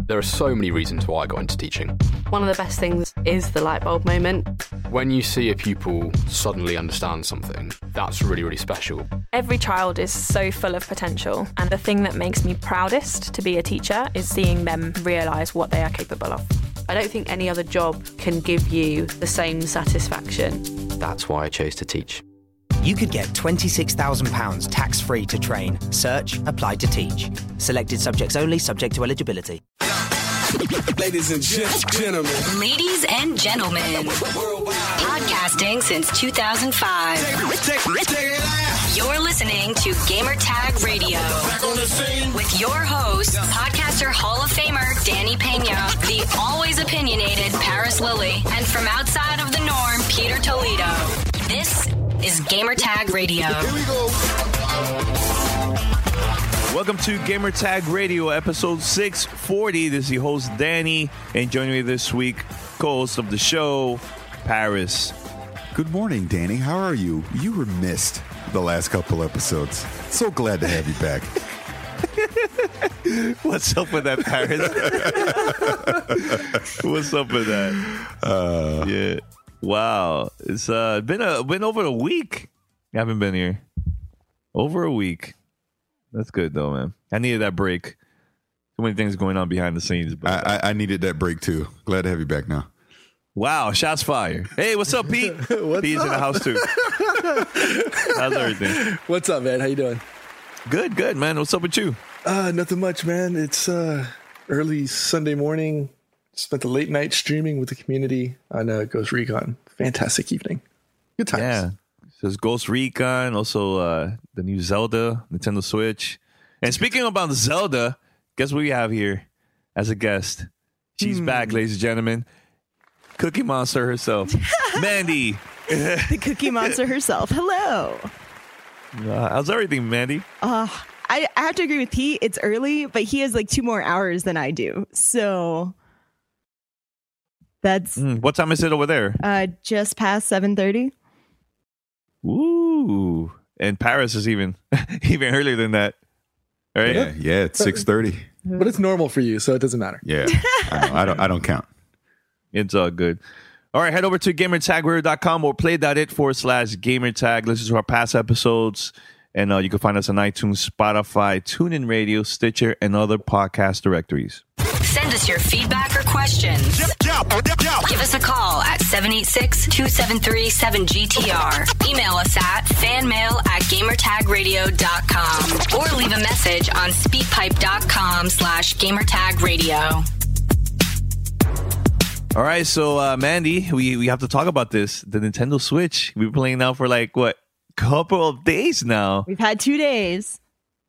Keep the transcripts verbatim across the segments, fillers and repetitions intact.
There are so many reasons why I got into teaching. One of the best things is the light bulb moment. When you see a pupil suddenly understand something, that's really, really special. Every child is so full of potential, and the thing that makes me proudest to be a teacher is seeing them realise what they are capable of. I don't think any other job can give you the same satisfaction. That's why I chose to teach. You could get twenty-six thousand pounds tax-free to train. Search, apply to teach. Selected subjects only, subject to eligibility. Ladies and gentlemen. Ladies and gentlemen. Podcasting since two thousand five. You're listening to Gamertag Radio. With your host, podcaster Hall of Famer Danny Pena, the always opinionated Paris Lilly, and from outside of the norm, Peter Toledo. This is Gamertag Radio. Here we go. Welcome to Gamertag Radio, episode six forty. This is your host, Danny, and joining me this week, co-host of the show, Paris. Good morning, Danny. How are you? You were missed the last couple episodes. So glad to have you back. What's up with that, Paris? What's up with that? Uh, yeah. Wow. It's uh, been a been over a week. I haven't been here. Over a week. That's good, though, man. I needed that break. Too many things going on behind the scenes. But I, I, I needed that break, too. Glad to have you back now. Wow, shots fired. Hey, what's up, Pete? What's Pete's up? in the house, too. How's everything? What's up, man? How you doing? Good, good, man. What's up with you? Uh, nothing much, man. It's uh, early Sunday morning. Spent the late night streaming with the community on uh, Ghost Recon. Fantastic evening. Good times. Yeah. So there's Ghost Recon, also uh, the new Zelda, Nintendo Switch. And speaking about Zelda, guess what we have here as a guest? She's Hmm. back, ladies and gentlemen. Cookie Monster herself, Mandy. The Cookie Monster herself. Hello. Uh, how's everything, Mandy? Uh, I, I have to agree with Pete. It's early, but he has like two more hours than I do. So that's Mm, what time is it over there? uh, just past seven thirty. Ooh. And Paris is even even earlier than that. All right? Yeah, yeah, it's six thirty. But it's normal for you, so it doesn't matter. Yeah, I, know. I don't I don't count. It's all good. All right, head over to gamertag radio dot com or play.it forward slash gamertag. Listen to our past episodes. And uh, you can find us on iTunes, Spotify, TuneIn Radio, Stitcher, and other podcast directories. Send us your feedback or questions. Give us a call at seven eight six, two seven three, seven G T R. Email us at fanmail at gamertag radio dot com or leave a message on speakpipe.com slash gamertag radio. All right, so uh, Mandy, we, we have to talk about this. The Nintendo Switch. We've been playing now for like, what, couple of days now. We've had two days,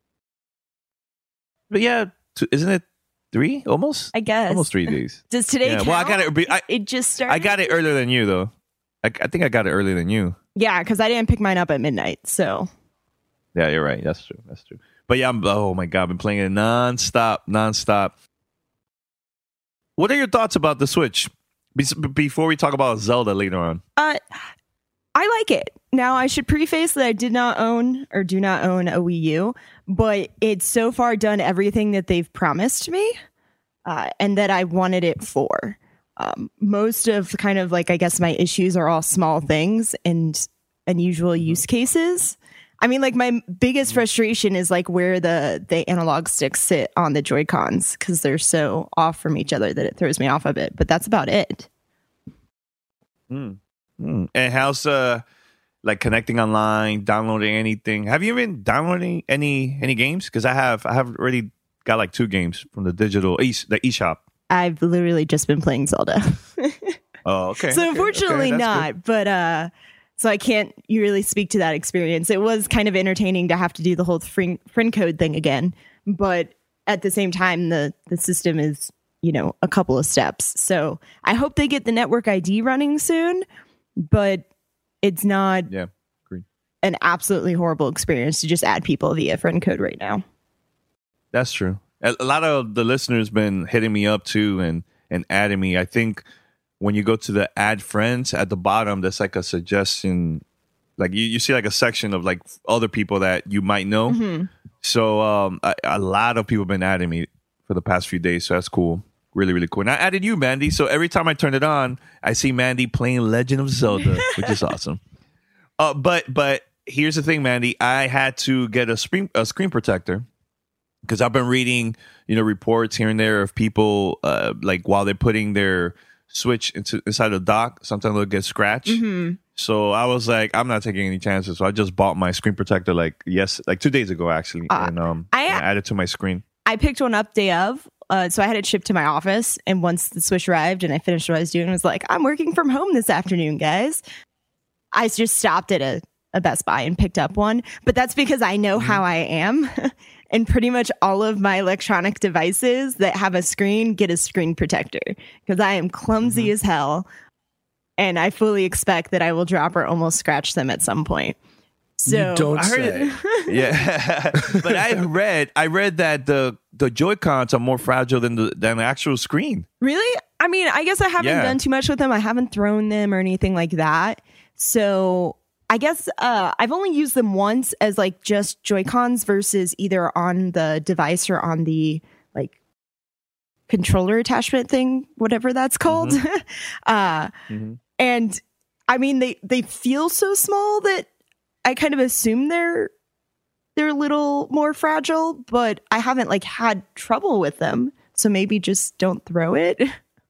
But yeah, t- isn't it three almost? I guess. Almost three days. Does today Yeah, count? well, I got it- I- it just started. I got it earlier than you, though. I, I think I got it earlier than you. Yeah, because I didn't pick mine up at midnight. So Yeah, you're right. That's true. That's true. But yeah, I'm, oh my God, I've been playing it nonstop, nonstop. What are your thoughts about the Switch? Be- before we talk about Zelda later on. uh, I like it. Now, I should preface that I did not own or do not own a Wii U, but it's so far done everything that they've promised me uh, and that I wanted it for. Um, most of kind of like, I guess my issues are all small things and unusual use cases. I mean, like my biggest frustration is like where the, the analog sticks sit on the Joy-Cons because they're so off from each other that it throws me off a bit, but that's about it. Mm. Mm. And how's uh like connecting online, downloading anything? Have you been downloading any any games? Because I have I have already got like two games from the digital e the eShop. I've literally just been playing Zelda. Oh, okay. So okay, unfortunately okay, that's not, good. but uh so I can't really speak to that experience. It was kind of entertaining to have to do the whole friend, friend code thing again, but at the same time the the system is, you know, a couple of steps. So I hope they get the network I D running soon, but it's not Yeah, agree. an absolutely horrible experience to just add people via friend code right now. That's true. A, a lot of the listeners been hitting me up too and and adding me. I think when you go to the add friends at the bottom, there's like a suggestion, like you, you see like a section of like other people that you might know. Mm-hmm. So um, a, a lot of people have been adding me for the past few days. So that's cool. Really, really cool. And I added you, Mandy. So every time I turn it on, I see Mandy playing Legend of Zelda, which is awesome. Uh, but but here's the thing, Mandy. I had to get a screen a screen protector because I've been reading, you know, reports here and there of people uh, like while they're putting their Switch into inside the dock, sometimes they'll get scratched. Mm-hmm. So I was like, I'm not taking any chances. So I just bought my screen protector like yes, like two days ago actually, uh, and um, I, and I added to my screen. I picked one up day of. Uh, so I had it shipped to my office, and once the Switch arrived and I finished what I was doing, I was like, I'm working from home this afternoon, guys. I just stopped at a, a Best Buy and picked up one, but that's because I know mm-hmm. how I am. And pretty much all of my electronic devices that have a screen get a screen protector because I am clumsy mm-hmm. as hell. And I fully expect that I will drop or almost scratch them at some point. So you don't I heard say. It, yeah, but I read I read that the the Joy-Cons are more fragile than the than the actual screen. Really? I mean, I guess I haven't yeah. done too much with them. I haven't thrown them or anything like that. So I guess uh, I've only used them once as like just Joy-Cons versus either on the device or on the like controller attachment thing, whatever that's called. Mm-hmm. uh, mm-hmm. And I mean, they they feel so small that I kind of assume they're they're a little more fragile, but I haven't like had trouble with them. So maybe just don't throw it.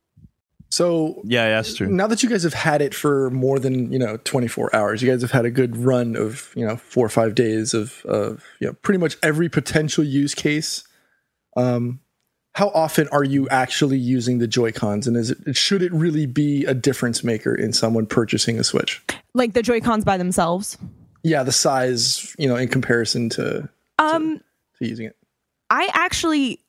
So yeah, that's true. Now that you guys have had it for more than, you know, twenty-four hours, you guys have had a good run of, you know, four or five days of, of you know, pretty much every potential use case. Um, how often are you actually using the Joy-Cons, and is it should it really be a difference maker in someone purchasing a Switch? Like the Joy-Cons by themselves? Yeah, the size, you know, in comparison to, um, to, to using it. I actually,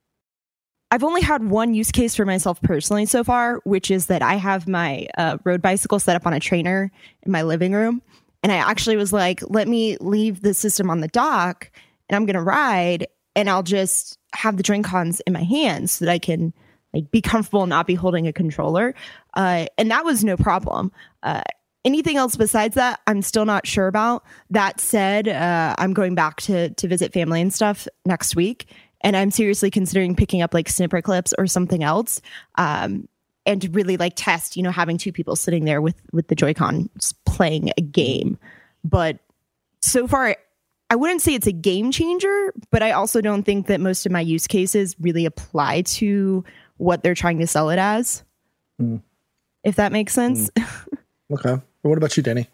I've only had one use case for myself personally so far, which is that I have my uh, road bicycle set up on a trainer in my living room. And I actually was like, let me leave the system on the dock and I'm going to ride and I'll just have the Joy-Cons in my hands so that I can like be comfortable and not be holding a controller. Uh, and that was no problem. Uh, Anything else besides that, I'm still not sure about. That said, uh, I'm going back to to visit family and stuff next week, and I'm seriously considering picking up like snipper clips or something else, um, and to really like test, you know, having two people sitting there with with the Joy-Con just playing a game. But so far, I wouldn't say it's a game changer, but I also don't think that most of my use cases really apply to what they're trying to sell it as. Mm. If that makes sense. Mm. Okay. What about you, Danny?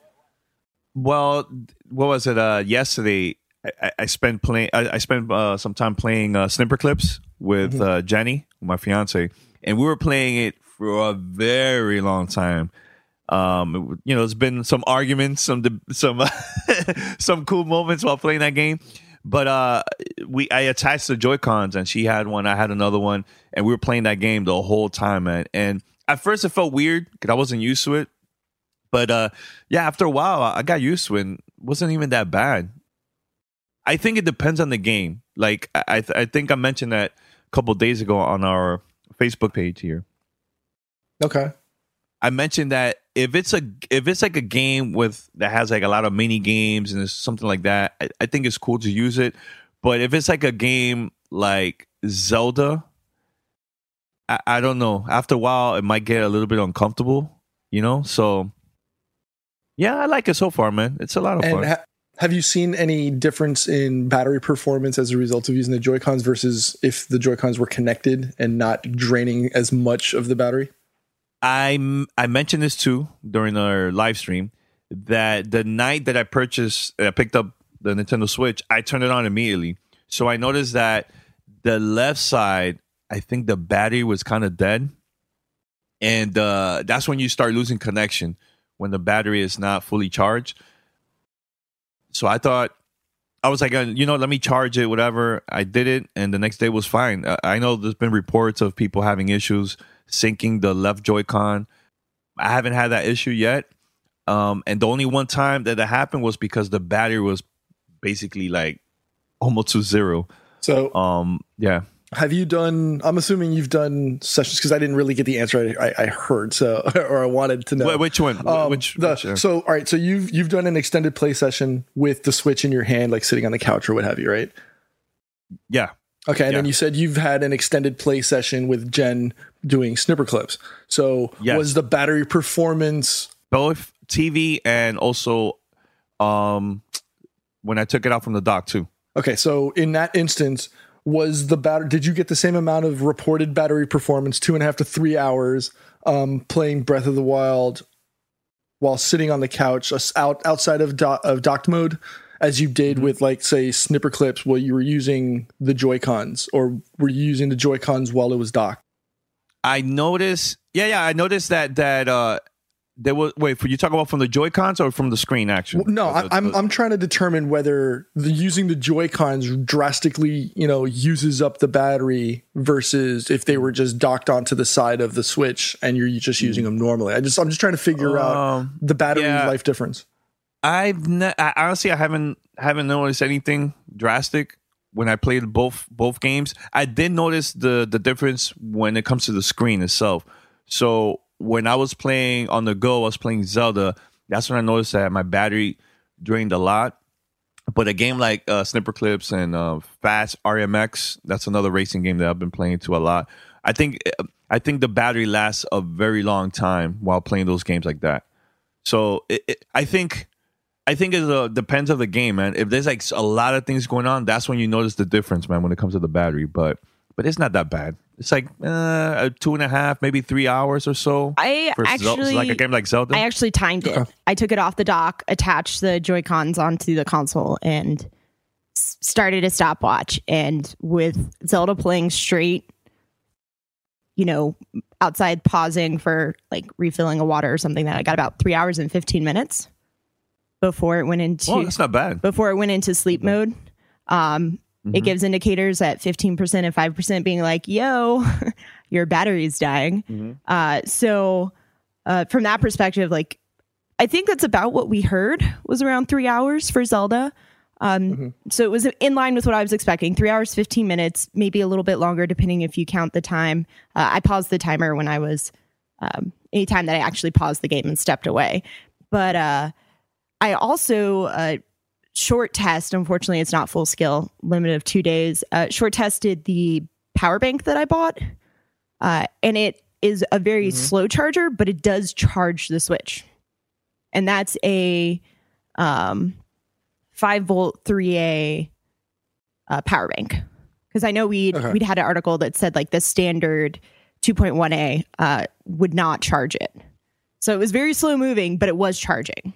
Well, what was it? Uh, yesterday, I, I spent playing. I, I spent uh, some time playing uh, snipper clips with mm-hmm. uh, Jenny, my fiance, and we were playing it for a very long time. Um, you know, there's been some arguments, some some some cool moments while playing that game. But uh, we I attached the Joy-Cons, and she had one, I had another one, and we were playing that game the whole time, man. And at first, it felt weird because I wasn't used to it. But uh, yeah, after a while, I got used to it. And it wasn't even that bad. I think it depends on the game. Like I, th- I think I mentioned that a couple of days ago on our Facebook page here. Okay. I mentioned that if it's a if it's like a game with that has like a lot of mini games and it's something like that, I, I think it's cool to use it. But if it's like a game like Zelda, I, I don't know. After a while, it might get a little bit uncomfortable. You know, so. Yeah, I like it so far, man. It's a lot of and fun. Ha- have you seen any difference in battery performance as a result of using the Joy-Cons versus if the Joy-Cons were connected and not draining as much of the battery? I I mentioned this too during our live stream that the night that I purchased, I picked up the Nintendo Switch, I turned it on immediately. So I noticed that the left side, I think the battery was kind of dead. And uh, that's when you start losing connection. When the battery is not fully charged. So I thought, I was like, you know, let me charge it, whatever. I did it, and the next day was fine. I know there's been reports of people having issues syncing the left Joy-Con. I haven't had that issue yet. Um, and the only one time that that happened was because the battery was basically like almost to zero. So, um, yeah. Have you done, I'm assuming you've done sessions because I didn't really get the answer I, I, I heard, so or I wanted to know. Wait, which one? Um, which, the, which uh, so, all right, so you've you've done an extended play session with the Switch in your hand, like sitting on the couch or what have you, right? Yeah. Okay, and Yeah. then you said you've had an extended play session with Jen doing snipper clips. So Yes. was the battery performance? Both T V and also um, when I took it out from the dock too. Okay, so in that instance, was the battery? Did you get the same amount of reported battery performance, two and a half to three hours, um, playing Breath of the Wild while sitting on the couch uh, out outside of do- of docked mode, as you did with, like, say, snipper clips, where you were using the Joy-Cons, or were you using the Joy-Cons while it was docked? I noticed, yeah, yeah, I noticed that that uh, there was. Wait, for you talk about from the Joy-Cons or from the screen? Actually, No, The- I, I'm the- I'm trying to determine whether the, using the Joy-Cons drastically, you know, uses up the battery versus if they were just docked onto the side of the Switch and you're just using them normally. I just I'm just trying to figure out Um, the battery yeah. life difference. I've ne- I, honestly I haven't haven't noticed anything drastic when I played both both games. I did notice the the difference when it comes to the screen itself. So when I was playing on the go, I was playing Zelda. That's when I noticed that my battery drained a lot. But a game like uh, Snipper Clips and uh, Fast R M X, that's another racing game that I've been playing to a lot. I think I think the battery lasts a very long time while playing those games like that. So it, it, I think. I think it uh, depends on the game, man. If there's like a lot of things going on, that's when you notice the difference, man, when it comes to the battery. But but it's not that bad. It's like uh, two and a half, maybe three hours or so. I for Zel- actually like a game like Zelda. I actually timed it. I took it off the dock, attached the Joy-Cons onto the console, and s- started a stopwatch. And with Zelda playing straight, you know, outside pausing for like refilling a water or something, that I got about three hours and fifteen minutes before it went into oh, that's not bad. before it went into sleep mode. Um, Mm-hmm. It gives indicators at fifteen percent and five percent being like, yo, your battery's dying. Mm-hmm. Uh, so uh, from that perspective, like, I think that's about what we heard was around three hours for Zelda. Um, Mm-hmm. So it was in line with what I was expecting. Three hours, fifteen minutes, maybe a little bit longer, depending if you count the time. Uh, I paused the timer when I was, um, anytime that I actually paused the game and stepped away. But uh, I also... Uh, short test, unfortunately it's not full scale, limit of two days, uh, short tested the power bank that I bought, uh, and it is a very Mm-hmm. slow charger, but it does charge the Switch, and that's a um, five volt three A uh, power bank, because I know we'd Okay. we'd had an article that said like the standard two point one A uh, would not charge it, so it was very slow moving, but it was charging.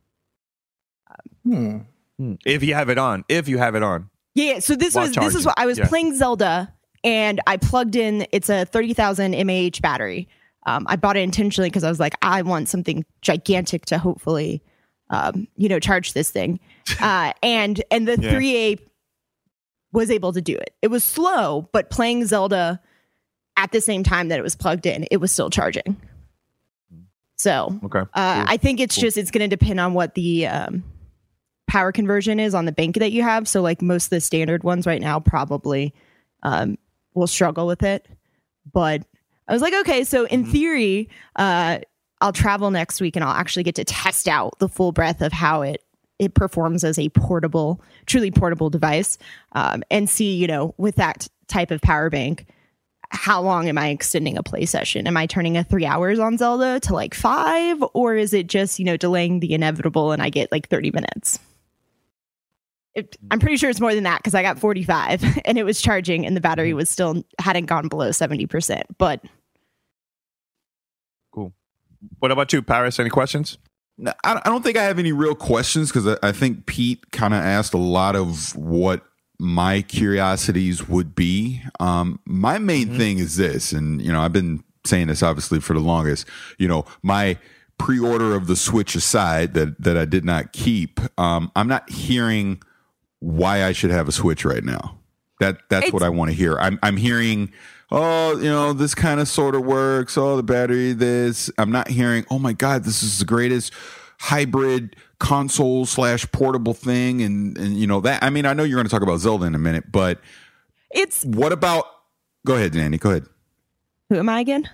Hmm. If you have it on, if you have it on. Yeah, so this While was this is charging. what I was Yeah. playing Zelda, and I plugged in. It's a thirty thousand milliamp hour battery. Um, I bought it intentionally because I was like, I want something gigantic to hopefully, um, you know, charge this thing. Uh, and and the Yeah. three A was able to do it. It was slow, but playing Zelda at the same time that it was plugged in, it was still charging. So Okay. uh, Cool. I think it's Cool. just it's going to depend on what the um, power conversion is on the bank that you have. So like most of the standard ones right now probably um, will struggle with it. But I was like, okay, so in Mm-hmm. theory, uh, I'll travel next week and I'll actually get to test out the full breadth of how it it performs as a portable, truly portable device, um, and see, you know, with that type of power bank, how long am I extending a play session? Am I turning a three hours on Zelda to like five, or is it just, you know, delaying the inevitable and I get like thirty minutes? It, I'm pretty sure it's more than that because I got forty-five and it was charging and the battery was still hadn't gone below seventy percent. But Cool. What about you, Paris? Any questions? No, I I don't think I have any real questions because I I think Pete kind of asked a lot of what my curiosities would be. Um, my main Mm-hmm. thing is this, and you know, I've been saying this obviously for the longest. You know, my pre-order of the Switch aside, that that I did not keep. Um, I'm not hearing why I should have a Switch right now. That that's It's- what I want to hear. I'm I'm hearing, oh, you know, this kind of sort of works. Oh, the battery, this. I'm not hearing, oh my God, this is the greatest hybrid console slash portable thing. And, and, you know, that, I mean, I know you're going to talk about Zelda in a minute, but it's what about, go ahead, Nanny, go ahead. who am I again?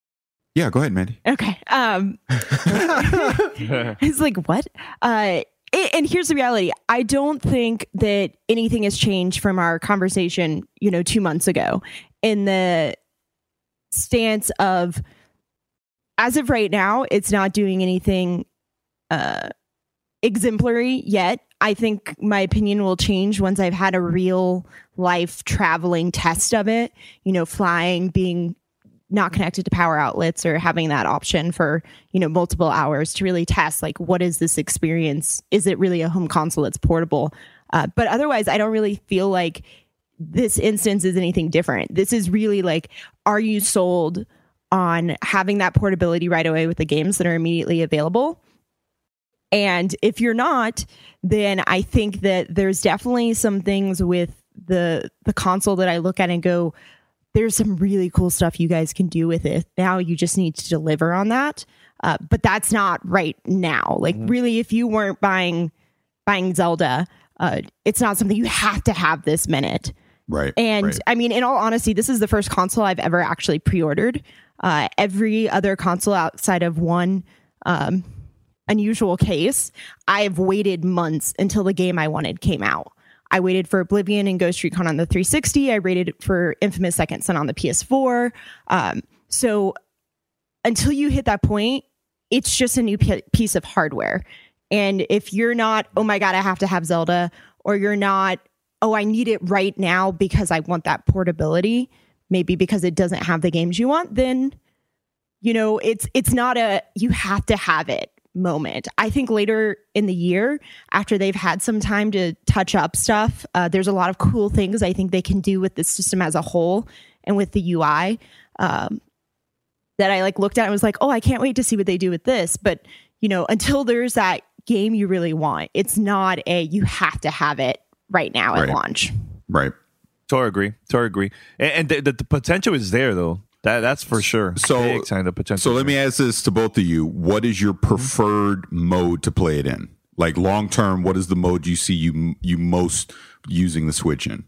Yeah, go ahead, Mandy. Okay. Um, it's like, what? Uh, and here's the reality. I don't think that anything has changed from our conversation, you know, two months ago in the stance of, as of right now, it's not doing anything uh, exemplary yet. I think my opinion will change once I've had a real life traveling test of it, you know, flying, being not connected to power outlets, or having that option for, you know, multiple hours to really test, like, what is this experience? Is it really a home console that's portable? Uh, but otherwise, I don't really feel like this instance is anything different. This is really like, are you sold on having that portability right away with the games that are immediately available? And if you're not, then I think that there's definitely some things with the the console that I look at and go, there's some really cool stuff you guys can do with it. Now you just need to deliver on that. Uh, but that's not right now. Like, mm-hmm. really, if you weren't buying buying Zelda, uh, it's not something you have to have this minute. Right. And right. I mean, in all honesty, this is the first console I've ever actually pre-ordered. Uh, every other console outside of one um, unusual case, I've waited months until the game I wanted came out. I waited for Oblivion and Ghost Recon on the three sixty. I waited for Infamous Second Son on the P S four. Um, so until you hit that point, it's just a new p- piece of hardware. And if you're not, oh my God, I have to have Zelda, or you're not, oh, I need it right now because I want that portability, maybe because it doesn't have the games you want, then, you know, it's it's not a you have to have it moment. I think later in the year, after they've had some time to touch up stuff, uh, there's a lot of cool things I think they can do with the system as a whole and with the U I um, that I like looked at and was like, oh, I can't wait to see what they do with this. But, you know, until there's that game you really want, it's not a you have to have it right now right. at launch. Right. Totally agree. Totally agree. And, and the, the, the potential is there, though. That That's for sure. So, Big time, the potential. So let me ask this to both of you. What is your preferred mode to play it in? Like, long term, what is the mode you see you you most using the Switch in?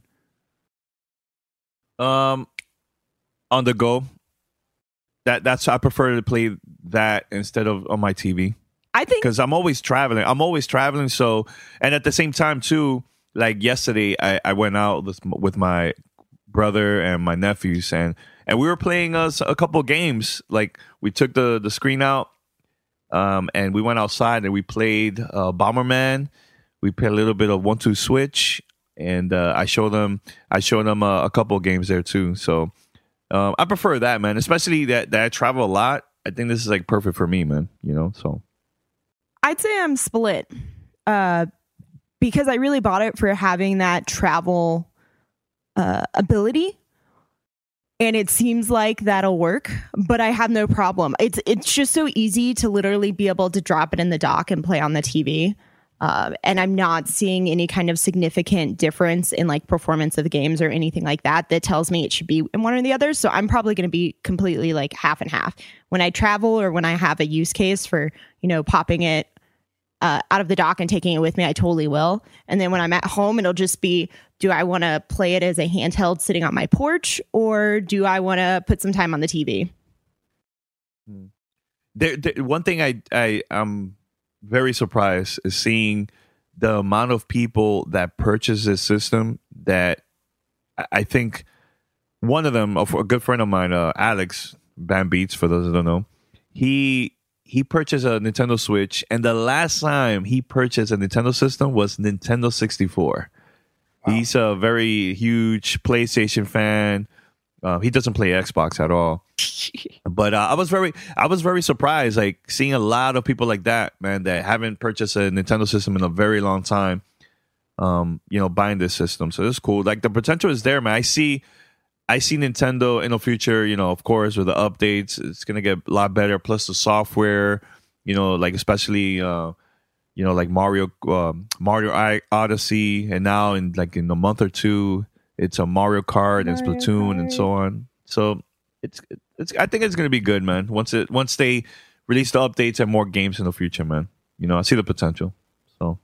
Um, on the go. That that's I prefer to play that instead of on my T V. I think because I'm always traveling. I'm always traveling. So, and at the same time too, like yesterday, I, I went out with, with my brother and my nephews, and and we were playing us a couple of games. Like, we took the the screen out, um, and we went outside and we played uh, Bomberman. We played a little bit of One Two Switch, and uh, I showed them I showed them uh, a couple of games there too. So um, I prefer that, man. Especially that that I travel a lot. I think this is like perfect for me, man. You know, so I'd say I'm split. Uh, because I really bought it for having that travel uh, ability. And it seems like that'll work, but I have no problem. It's it's just so easy to literally be able to drop it in the dock and play on the T V. Uh, and I'm not seeing any kind of significant difference in like performance of the games or anything like that that tells me it should be in one or the other. So I'm probably going to be completely like half and half. When I travel or when I have a use case for, you know, popping it Uh, out of the dock and taking it with me, I totally will. And then when I'm at home, it'll just be, do I want to play it as a handheld sitting on my porch, or do I want to put some time on the T V? There, there, one thing I, I am very surprised is seeing the amount of people that purchase this system. That I think one of them, a good friend of mine, uh, Alex Bam Beats, for those that don't know, he he purchased a Nintendo Switch, and the last time he purchased a Nintendo system was Nintendo sixty-four. Wow. He's a very huge PlayStation fan. Uh, he doesn't play Xbox at all. But uh, I was very, I was very surprised, like seeing a lot of people like that, man, that haven't purchased a Nintendo system in a very long time. Um, you know, buying this system, so it's cool. Like, the potential is there, man. I see. I see Nintendo in the future, you know, of course, with the updates, it's going to get a lot better. Plus the software, you know, like especially, uh, you know, like Mario, uh, Mario Odyssey. And now in like in a month or two, it's a Mario Kart and Splatoon and so on. So it's, it's, I think it's going to be good, man. Once it, once they release the updates and more games in the future, man, you know, I see the potential. So.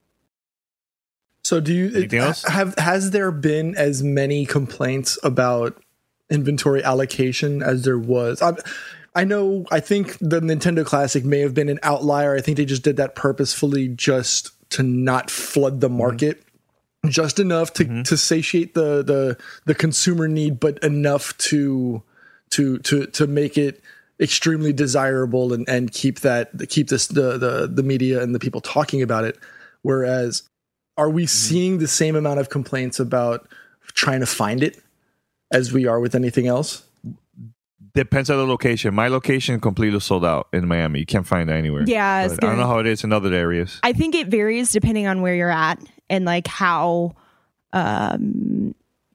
So do you it, have has there been as many complaints about inventory allocation as there was? I, I know I think the Nintendo Classic may have been an outlier. I think they just did that purposefully just to not flood the market. Mm-hmm. Just enough to, mm-hmm. to satiate the, the the consumer need, but enough to to to to make it extremely desirable and, and keep that keep this the, the the media and the people talking about it. Whereas, are we mm-hmm. seeing the same amount of complaints about trying to find it as we are with anything else? Depends on the location. My location completely sold out in Miami. You can't find it anywhere. Yeah, I, I don't know how it is in other areas. I think it varies depending on where you're at and like how um,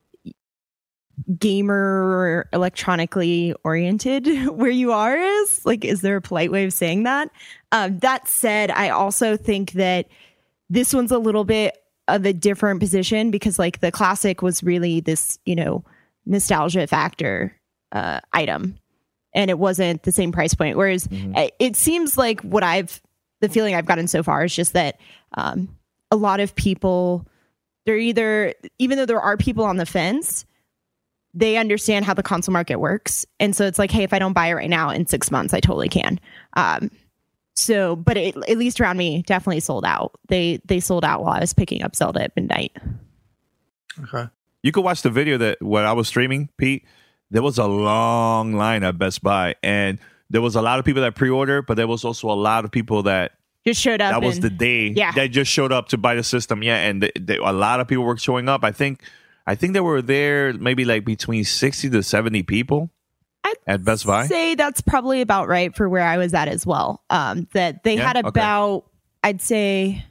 gamer electronically oriented where you are is. Like, is there a polite way of saying that? Um, that said, I also think that this one's a little bit of a different position because like the classic was really this, you know, nostalgia factor uh, item, and it wasn't the same price point. Whereas mm-hmm. it, it seems like what I've, the feeling I've gotten so far is just that um, a lot of people, they're either, even though there are people on the fence, they understand how the console market works. And so it's like, hey, if I don't buy it right now, in six months, I totally can. Um, so, but it, at least around me, definitely sold out. They, they sold out while I was picking up Zelda at midnight. Okay. You could watch the video that when I was streaming, Pete. There was a long line at Best Buy, and there was a lot of people that pre-ordered, but there was also a lot of people that just showed up. That and, was the day. Yeah. They just showed up to buy the system. Yeah, and they, they, a lot of people were showing up. I think, I think they were there maybe like between sixty to seventy people I'd at Best Buy. Say that's probably about right for where I was at as well. Um, that they Yeah? had about, okay. I'd say,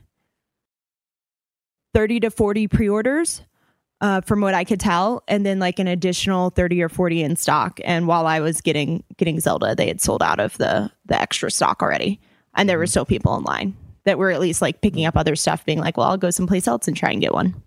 thirty to forty pre-orders. Uh, from what I could tell, and then like an additional thirty or forty in stock. And while I was getting getting Zelda, they had sold out of the the extra stock already, and there were still people in line that were at least like picking up other stuff, being like, "Well, I'll go someplace else and try and get one."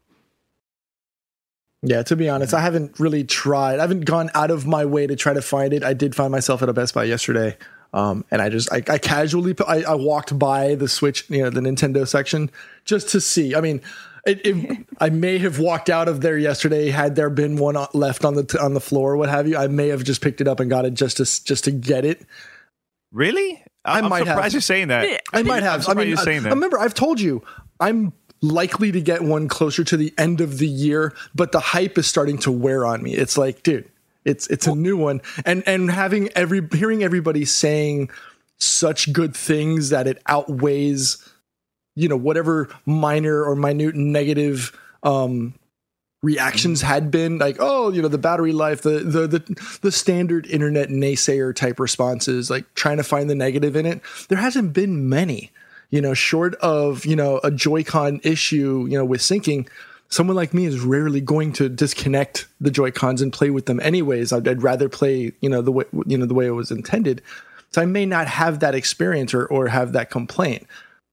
Yeah, to be honest, I haven't really tried. I haven't gone out of my way to try to find it. I did find myself at a Best Buy yesterday, um, and I just I, I casually I, I walked by the Switch, you know, the Nintendo section just to see. I mean. It, it, I may have walked out of there yesterday had there been one left on the on the floor or what have you. I may have just picked it up and got it just to just to get it. Really? I'm, I might I'm surprised have. you're saying that. I might have. I'm I mean, you're saying I, that. remember, I've told you I'm likely to get one closer to the end of the year, but the hype is starting to wear on me. It's like, dude, it's it's a new one, and and having every hearing everybody saying such good things that it outweighs, you know, whatever minor or minute negative um, reactions had been, like, oh, you know, the battery life, the, the the the standard internet naysayer type responses, like trying to find the negative in it. There hasn't been many, you know, short of, you know, a Joy-Con issue, you know, with syncing. Someone like me is rarely going to disconnect the Joy-Cons and play with them anyways. I'd, I'd rather play, you know, the way, you know, the way it was intended. So I may not have that experience or or have that complaint.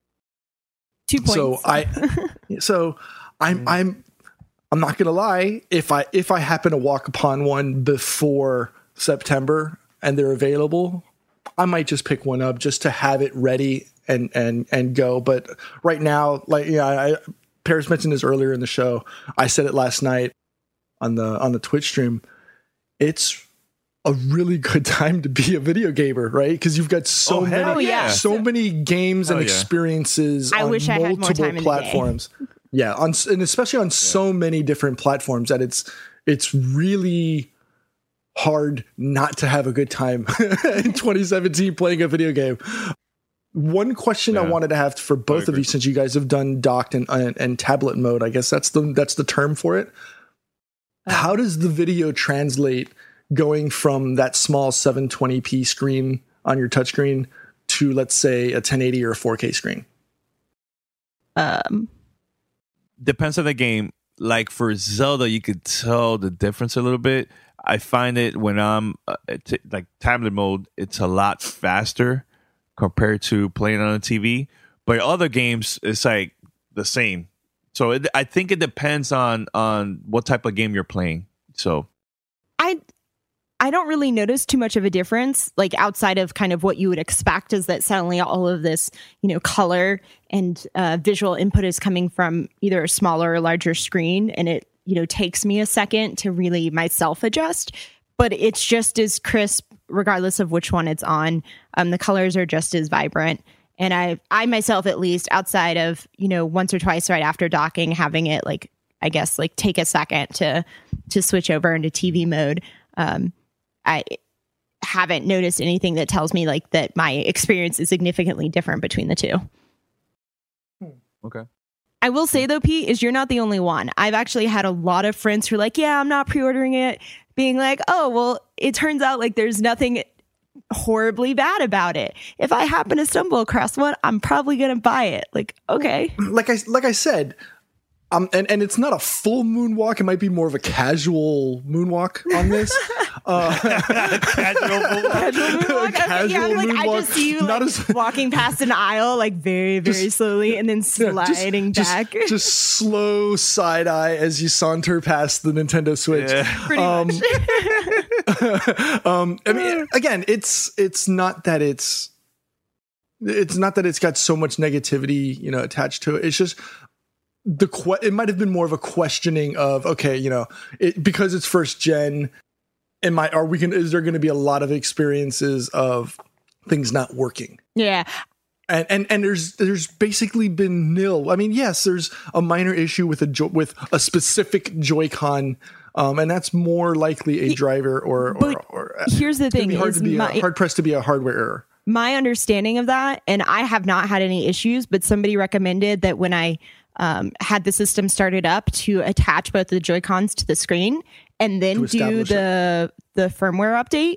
Two points. So I, so I'm, I'm, I'm not gonna lie. If I, if I happen to walk upon one before September and they're available, I might just pick one up just to have it ready and, and, and go. But right now, like, yeah, I, Paris mentioned this earlier in the show. I said it last night on the, on the Twitch stream. It's a really good time to be a video gamer, right? Because you've got so oh, many, yeah. so many games hell and yeah. experiences I on wish I had more multiple time in platforms. Yeah, on and especially on yeah. so many different platforms that it's it's really hard not to have a good time in twenty seventeen playing a video game. One question yeah. I wanted to have for both of you, since you guys have done docked and, and and tablet mode, I guess that's the that's the term for it. Uh, How does the video translate going from that small seven twenty p screen on your touchscreen to, let's say, a ten eighty or a four K screen? Um, Depends on the game. Like for Zelda, you could tell the difference a little bit. I find it when I'm uh, t- like tablet mode, it's a lot faster compared to playing on a T V. But other games, it's like the same. So it, I think it depends on on what type of game you're playing. So I I don't really notice too much of a difference, like outside of kind of what you would expect is that suddenly all of this, you know, color and uh, visual input is coming from either a smaller or larger screen. And it, you know, takes me a second to really myself adjust, but it's just as crisp regardless of which one it's on. Um, the colors are just as vibrant. And I, I myself, at least, outside of, you know, once or twice right after docking, having it like, I guess, like take a second to to switch over into T V mode. Um, I haven't noticed anything that tells me like that my experience is significantly different between the two. Okay. I will say, though, Pete, is you're not the only one. I've actually had a lot of friends who are like, yeah, I'm not pre-ordering it, being like, oh, well, it turns out like there's nothing horribly bad about it. If I happen to stumble across one, I'm probably going to buy it. Like, okay. Like I, like I said, Um, and, and it's not a full moonwalk. It might be more of a casual moonwalk on this. Uh, casual moonwalk. Casual moonwalk. Casual yeah, like, moonwalk. I just see you Not like, as- walking past an aisle, like very, very Just- slowly, and then Yeah, just- sliding just, back. Just slow side eye as you saunter past the Nintendo Switch. Yeah. Pretty um, much. um, I mean, again, it's it's not that it's it's not that it's got so much negativity, you know, attached to it. It's just the que- it might have been more of a questioning of, okay, you know, it, because it's first gen. Am I? Are we going? Is there going to be a lot of experiences of things not working? Yeah. And, and and there's there's basically been nil. I mean, yes, there's a minor issue with a jo- with a specific Joy-Con, um, and that's more likely a driver or or, But or here's the it's gonna thing: be hard is to be my, a, hard pressed to be a hardware error. my understanding of that, and I have not had any issues, but somebody recommended that when I um, had the system started up to attach both the Joy-Cons to the screen and then To do establish the the firmware update,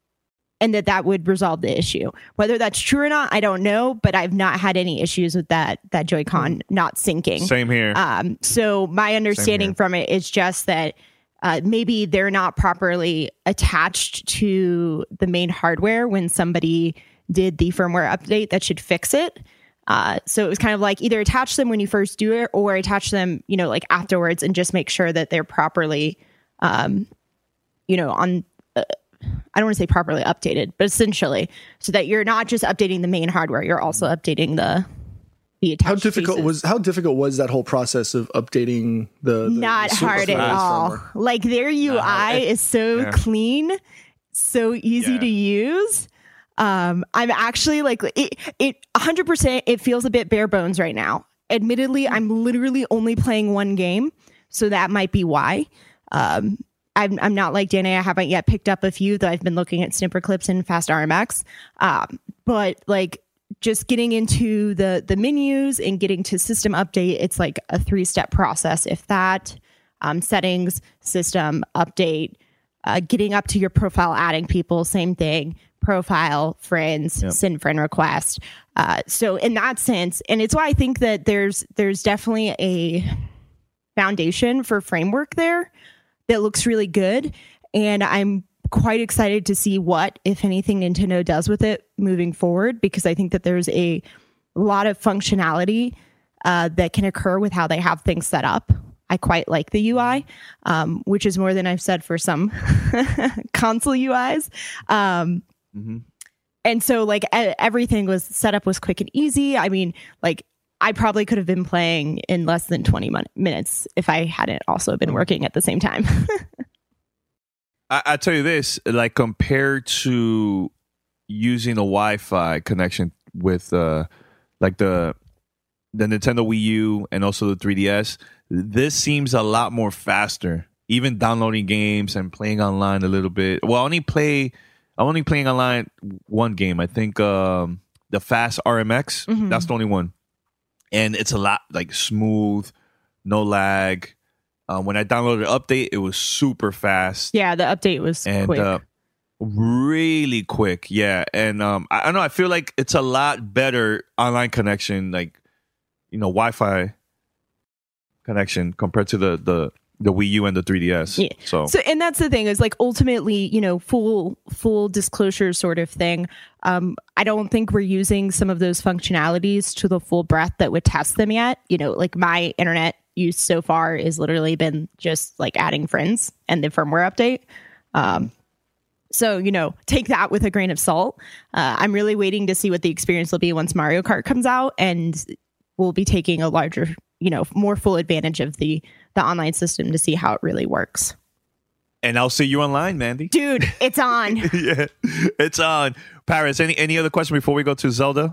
and that that would resolve the issue. Whether that's true or not, I don't know, but I've not had any issues with that that Joy-Con not syncing. Same here. Um, so my understanding here. from it is just that uh, maybe they're not properly attached to the main hardware when somebody did the firmware update that should fix it. Uh, so it was kind of like either attach them when you first do it or attach them, you know, like afterwards, and just make sure that they're properly, um, you know, on, uh, I don't want to say properly updated, but essentially so that you're not just updating the main hardware, you're also updating the, the attached How difficult pieces. was how difficult was that whole process of updating the, the Not the hard at firmware? all. Like their U I is so Yeah. clean, so easy Yeah. to use. Um, I'm actually like it. It one hundred percent. It feels a bit bare bones right now. Admittedly, I'm literally only playing one game, so that might be why. Um, I'm I'm not like Danny. I haven't yet picked up a few, though I've been looking at snipper clips and fast R M X. Um, but like just getting into the the menus and getting to system update, it's like a three step process. If that um, settings, system update, uh, getting up to your profile, adding people, same thing. Profile, friends, Yep. send friend request. Uh, so in that sense, and it's why I think that there's there's definitely a foundation for framework there that looks really good, and I'm quite excited to see what, if anything, Nintendo does with it moving forward, because I think that there's a lot of functionality uh, that can occur with how they have things set up. I quite like the U I, um, which is more than I've said for some console U Is. Um, Mm-hmm. And so like e- everything was set up was quick and easy. I mean, like I probably could have been playing in less than twenty min- minutes if I hadn't also been working at the same time. I, I tell you this, like compared to using a Wi-Fi connection with uh, like the the Nintendo Wii U and also the three D S, this seems a lot more faster. Even downloading games and playing online a little bit. Well, I only play. I'm only playing online one game. I think um, the Fast R M X. Mhm. That's the only one, and it's a lot like smooth, no lag. Um, when I downloaded the update, it was super fast. Yeah, the update was and quick. Uh, really quick. Yeah, and um, I, I don't know. I feel like it's a lot better online connection, like you know, Wi-Fi connection compared to the the. The Wii U and the three D S. Yeah. So, so, and that's the thing is like ultimately, you know, full full disclosure sort of thing. Um, I don't think we're using some of those functionalities to the full breadth that would test them yet. You know, like my internet use so far is literally been just like adding friends and the firmware update. Um, so, you know, take that with a grain of salt. Uh, I'm really waiting to see what the experience will be once Mario Kart comes out, and we'll be taking a larger, you know, more full advantage of the the online system to see how it really works. and I'll see you online, Mandy. Dude, it's on. Yeah, it's on. Paris, any any other question before we go to Zelda?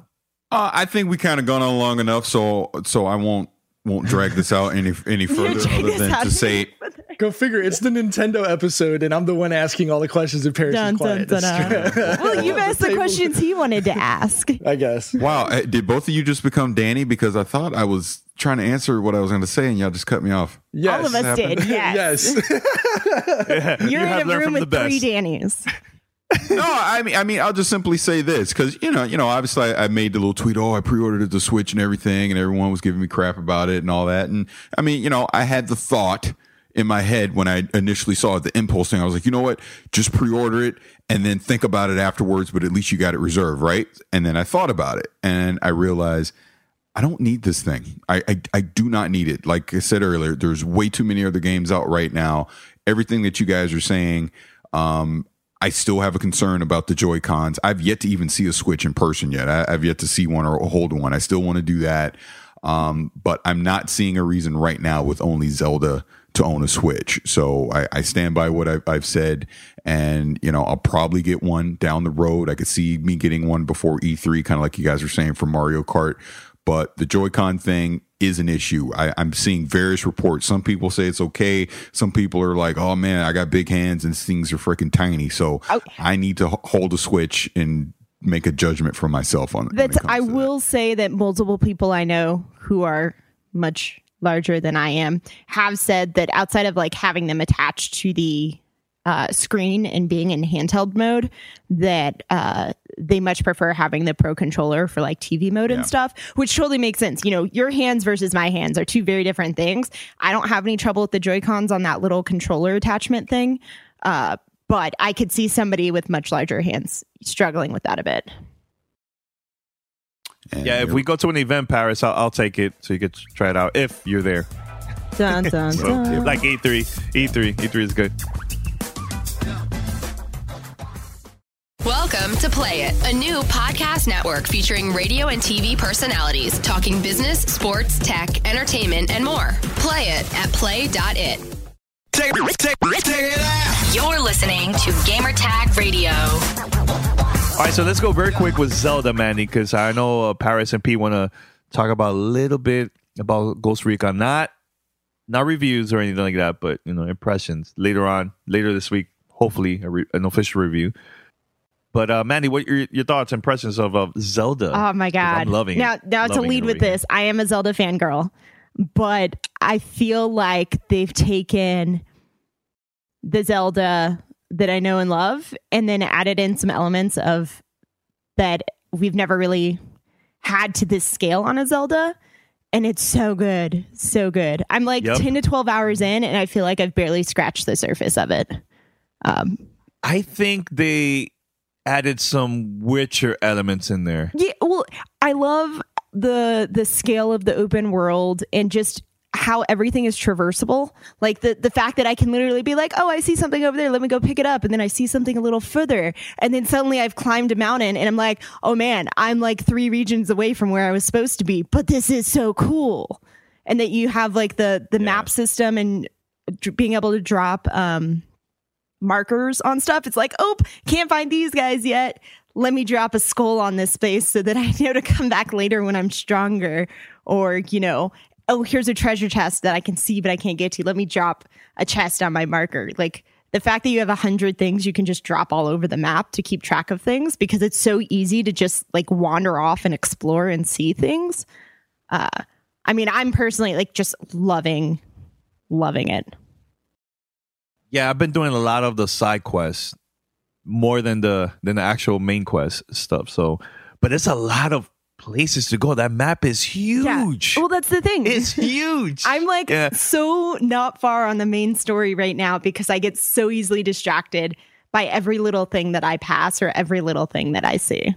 Uh, I think we kind of gone on long enough, so so I won't won't drag this out any any further other than to say. Go figure. It's the Nintendo episode, and I'm the one asking all the questions in Paris Dun, is quiet. dun, dun, dun. Well, you've asked the questions he wanted to ask. I guess. Wow, uh, did both of you just become Danny? Because I thought I was trying to answer what I was going to say, and y'all just cut me off. Yes. All of us did. Yes. yes. You're You have in a learned room from the with best. three Dannys. No, I mean, I mean, I'll just simply say this because you know, you know, obviously, I, I made the little tweet. Oh, I pre-ordered the Switch and everything, and everyone was giving me crap about it and all that. And I mean, you know, I had the thought in my head when I initially saw it, the impulse thing. I was like, you know what, just pre-order it and then think about it afterwards. But at least you got it reserved, right? And then I thought about it, and I realized I don't need this thing. I, I I do not need it. Like I said earlier, there's way too many other games out right now. Everything that you guys are saying. Um, I still have a concern about the Joy-Cons. I've yet to even see a Switch in person yet. I, I've yet to see one or hold one. I still want to do that. Um, but I'm not seeing a reason right now with only Zelda to own a Switch. So I, I stand by what I've, I've said. And, you know, I'll probably get one down the road. I could see me getting one before E three, kind of like you guys were saying for Mario Kart. But the Joy-Con thing is an issue. I, I'm seeing various reports. Some people say it's okay. Some people are like, oh, man, I got big hands and things are freaking tiny. So okay. I need to h- hold a Switch and make a judgment for myself on it. That's, I will that. say that multiple people I know who are much larger than I am have said that outside of like having them attached to the uh, screen and being in handheld mode, that uh, they much prefer having the Pro Controller for like T V mode yeah. and stuff, which totally makes sense. You know, your hands versus my hands are two very different things. I don't have any trouble with the Joy-Cons on that little controller attachment thing, uh, but I could see somebody with much larger hands struggling with that a bit. And yeah, if we go to an event, Paris, I'll, I'll take it so you could try it out if you're there. Dun, dun, so, dun. Like E three, E three, E three is good. Welcome to Play It, a new podcast network featuring radio and T V personalities talking business, sports, tech, entertainment, and more. Play it at play dot it. Take, take, take it out. You're listening to Gamertag Radio. All right, so let's go very quick with Zelda, Manny, because I know uh, Paris and Pete want to talk about a little bit about Ghost Recon. Not, not reviews or anything like that, but you know, impressions later on, later this week. Hopefully, a re- an official review. But uh, Mandy, what are your, your thoughts, impressions of uh, Zelda? Oh my god, I'm loving now, it. Now, now to lead with this, I am a Zelda fangirl, but I feel like they've taken the Zelda that I know and love, and then added in some elements of that we've never really had to this scale on a Zelda. And it's so good. So good. I'm like yep. ten to twelve hours in, and I feel like I've barely scratched the surface of it. Um, I think they added some Witcher elements in there. Yeah, well, I love the the scale of the open world and just how everything is traversable. Like the, the fact that I can literally be like, oh, I see something over there. Let me go pick it up. And then I see something a little further. And then suddenly I've climbed a mountain and I'm like, oh man, I'm like three regions away from where I was supposed to be. But this is so cool. And that you have like the, the yeah. map system and d- being able to drop um, markers on stuff. It's like, oh, can't find these guys yet. Let me drop a skull on this space so that I know to come back later when I'm stronger. Or, you know, oh, here's a treasure chest that I can see, but I can't get to. Let me drop a chest on my marker. Like the fact that you have a hundred things you can just drop all over the map to keep track of things, because it's so easy to just like wander off and explore and see things. Uh, I mean, I'm personally like just loving, loving it. Yeah, I've been doing a lot of the side quests more than the than the actual main quest stuff. So, but it's a lot of places to go. That map is huge. Yeah. Well, that's the thing. It's huge. I'm like yeah. so not far on the main story right now because I get so easily distracted by every little thing that I pass or every little thing that I see.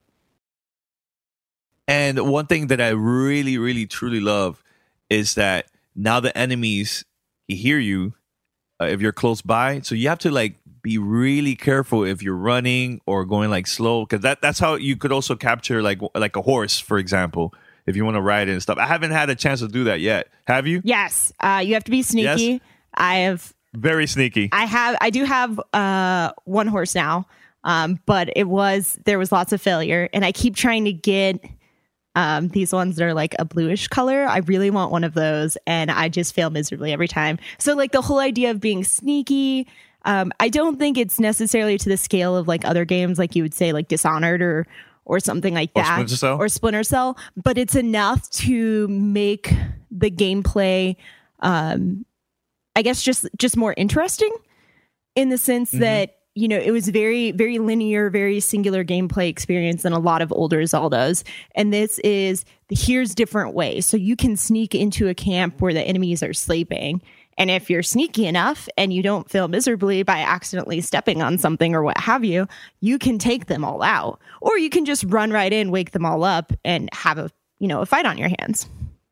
And one thing that I really, really, truly love is that now the enemies hear you uh, if you're close by. So you have to like be really careful if you're running or going like slow, because that, that's how you could also capture like like a horse, for example, if you want to ride it and stuff. I haven't had a chance to do that yet. Have you? Yes. Uh, you have to be sneaky. Yes? I have very sneaky. I have I do have uh, one horse now, um, but it was there was lots of failure, and I keep trying to get Um, these ones that are like a bluish color. I really want one of those, and I just fail miserably every time. So like the whole idea of being sneaky, um, I don't think it's necessarily to the scale of like other games, like you would say like Dishonored or or something like or that, Splinter Cell. or Splinter Cell. But it's enough to make the gameplay, um, I guess, just just more interesting in the sense mm-hmm. that. You know, it was very, very linear, very singular gameplay experience than a lot of older Zeldas. And this is, here's different ways. So you can sneak into a camp where the enemies are sleeping. And if you're sneaky enough and you don't fail miserably by accidentally stepping on something or what have you, you can take them all out. Or you can just run right in, wake them all up, and have a, you know, a fight on your hands.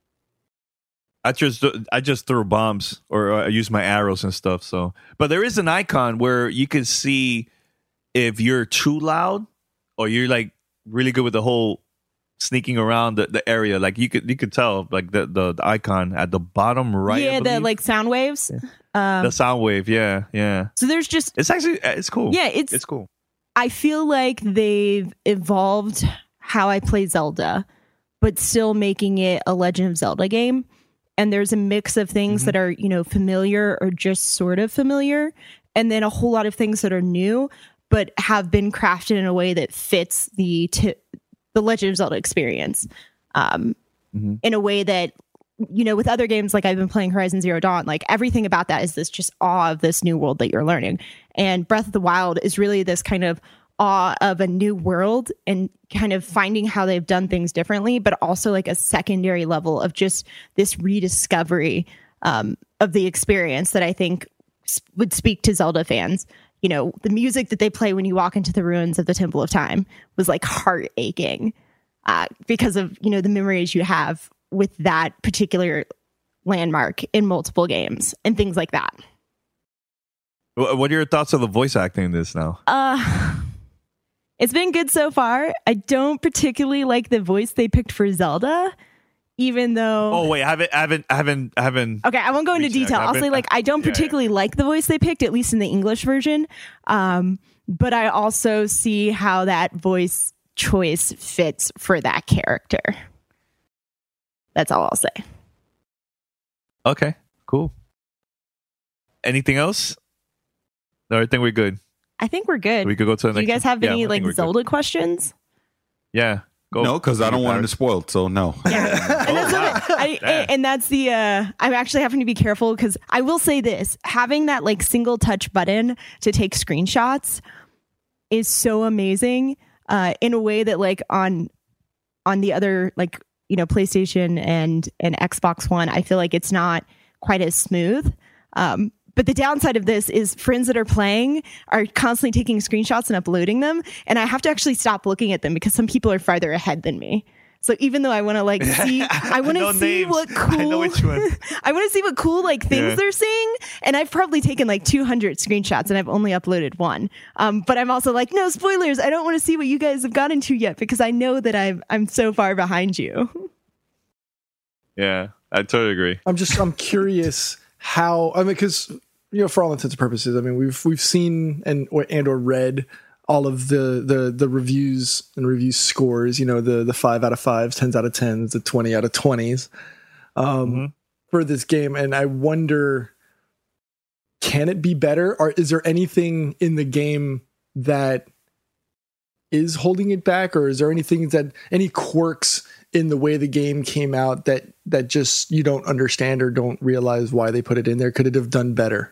I just I just throw bombs or I use my arrows and stuff. So, but there is an icon where you can see if you're too loud or you're like really good with the whole sneaking around the, the area. Like you could you could tell like the, the, the icon at the bottom right. Yeah, the like sound waves. Yeah. Um, the sound wave. Yeah, yeah. So there's just it's actually it's cool. Yeah, it's it's cool. I feel like they've evolved how I play Zelda, but still making it a Legend of Zelda game. And there's a mix of things mm-hmm. that are, you know, familiar or just sort of familiar. And then a whole lot of things that are new, but have been crafted in a way that fits the t- the Legend of Zelda experience. Um, mm-hmm. In a way that, you know, with other games, like I've been playing Horizon Zero Dawn, like everything about that is this just awe of this new world that you're learning. And Breath of the Wild is really this kind of awe of a new world and kind of finding how they've done things differently, but also like a secondary level of just this rediscovery um, of the experience that I think would speak to Zelda fans. You know, the music that they play when you walk into the ruins of the Temple of Time was like heart aching uh, because of, you know, the memories you have with that particular landmark in multiple games and things like that. What are your thoughts on the voice acting in this now? Uh, it's been good so far. I don't particularly like the voice they picked for Zelda, even though. Oh wait, I haven't, I haven't, I haven't, I haven't. Okay, I won't go into detail. I'll say like I don't particularly yeah, yeah. like the voice they picked, at least in the English version. Um, but I also see how that voice choice fits for that character. That's all I'll say. Okay, cool. Anything else? No, I think we're good. I think we're good. We could go to the Do next you guys have one. any yeah, like Zelda good. questions? Yeah. Go. No, because I don't want it spoiled, so no. Yeah. and, that's oh, wow. I, and, and that's the, uh, I'm actually having to be careful because I will say this, having that like single touch button to take screenshots is so amazing uh, in a way that like on, on the other like, you know, PlayStation and, and Xbox One, I feel like it's not quite as smooth. Um, But the downside of this is friends that are playing are constantly taking screenshots and uploading them. And I have to actually stop looking at them because some people are farther ahead than me. So even though I want to like see, I want to see names. what cool, I know which one. I want to see what cool like things yeah. they're seeing. And I've probably taken like two hundred screenshots and I've only uploaded one. Um, but I'm also like, no spoilers. I don't want to see what you guys have gotten to yet because I know that I'm, I'm so far behind you. Yeah, I totally agree. I'm just, I'm curious how, I mean, because, you know, for all intents and purposes, I mean, we've we've seen and or, and or read all of the the the reviews and review scores. You know, the the five out of fives, tens out of tens, the twenty out of twenties um, mm-hmm. for this game, and I wonder, can it be better, or is there anything in the game that is holding it back, or is there anything that any quirks in the way the game came out that that just you don't understand or don't realize why they put it in there? Could it have done better?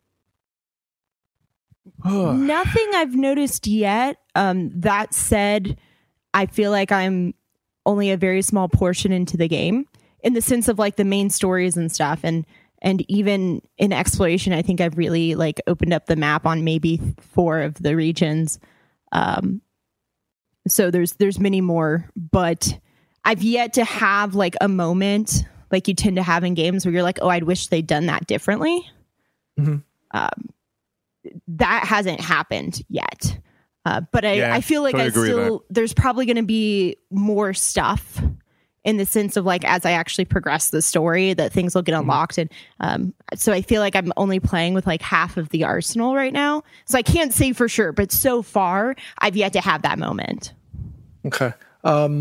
Nothing I've noticed yet. Um, that said, I feel like I'm only a very small portion into the game in the sense of like the main stories and stuff. And, and even in exploration, I think I've really like opened up the map on maybe four of the regions. Um, so there's, there's many more, but I've yet to have like a moment like you tend to have in games where you're like, oh, I'd wish they'd done that differently. Mm-hmm. Um, that hasn't happened yet. Uh, but I, yeah, I feel like I still, there's probably going to be more stuff in the sense of like, as I actually progress the story, that things will get unlocked. And um, so I feel like I'm only playing with like half of the arsenal right now. So I can't say for sure, but so far I've yet to have that moment. Okay. Um,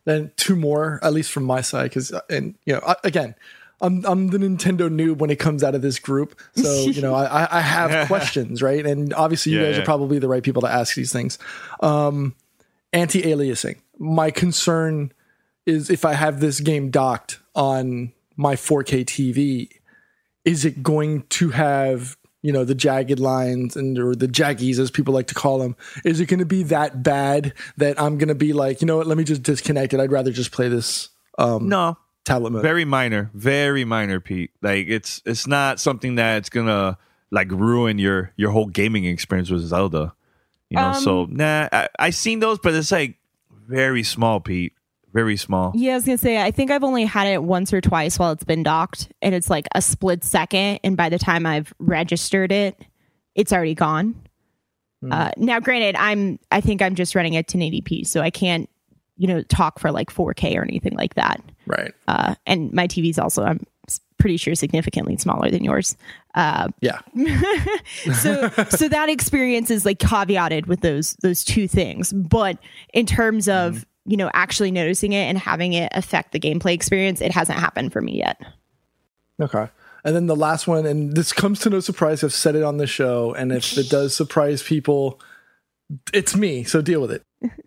then two more, at least from my side. Because, and you know, I, again, I'm I'm the Nintendo noob when it comes out of this group. So, you know, I, I have questions, right? And obviously you Yeah, guys yeah. are probably the right people to ask these things. Um, anti-aliasing. My concern is if I have this game docked on my four K T V, is it going to have, you know, the jagged lines and or the jaggies, as people like to call them? Is it going to be that bad that I'm going to be like, you know what, let me just disconnect it. I'd rather just play this um, No. tablet mode. Very minor, very minor, Pete. Like it's it's not something that's gonna like ruin your your whole gaming experience with Zelda. You know, Um, so nah, I, I seen those, but it's like very small, Pete. Very small. Yeah, I was gonna say I think I've only had it once or twice while it's been docked, and it's like a split second, and by the time I've registered it, it's already gone. Hmm. Uh, now, granted, I'm I think I'm just running at ten eighty p, so I can't, you know, talk for like four K or anything like that. Right. Uh, and my T V's also, I'm s- pretty sure, significantly smaller than yours. Uh, Yeah. so so that experience is like caveated with those those two things. But in terms of you know actually noticing it and having it affect the gameplay experience, it hasn't happened for me yet. Okay. And then the last one, and this comes to no surprise, I've said it on the show, and if it does surprise people, it's me, so deal with it.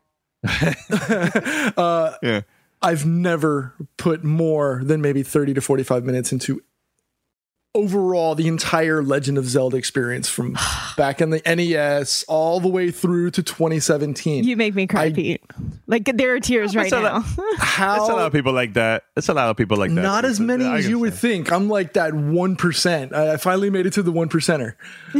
uh, Yeah. I've never put more than maybe thirty to forty-five minutes into overall the entire Legend of Zelda experience from back in the N E S all the way through to twenty seventeen. You make me cry, I- Pete. Like there are tears right That's a now. lot- How It's a lot of people like that. It's a lot of people like that. Not as many I as you would understand. think. I'm like that one percent. I I finally made it to the one percenter.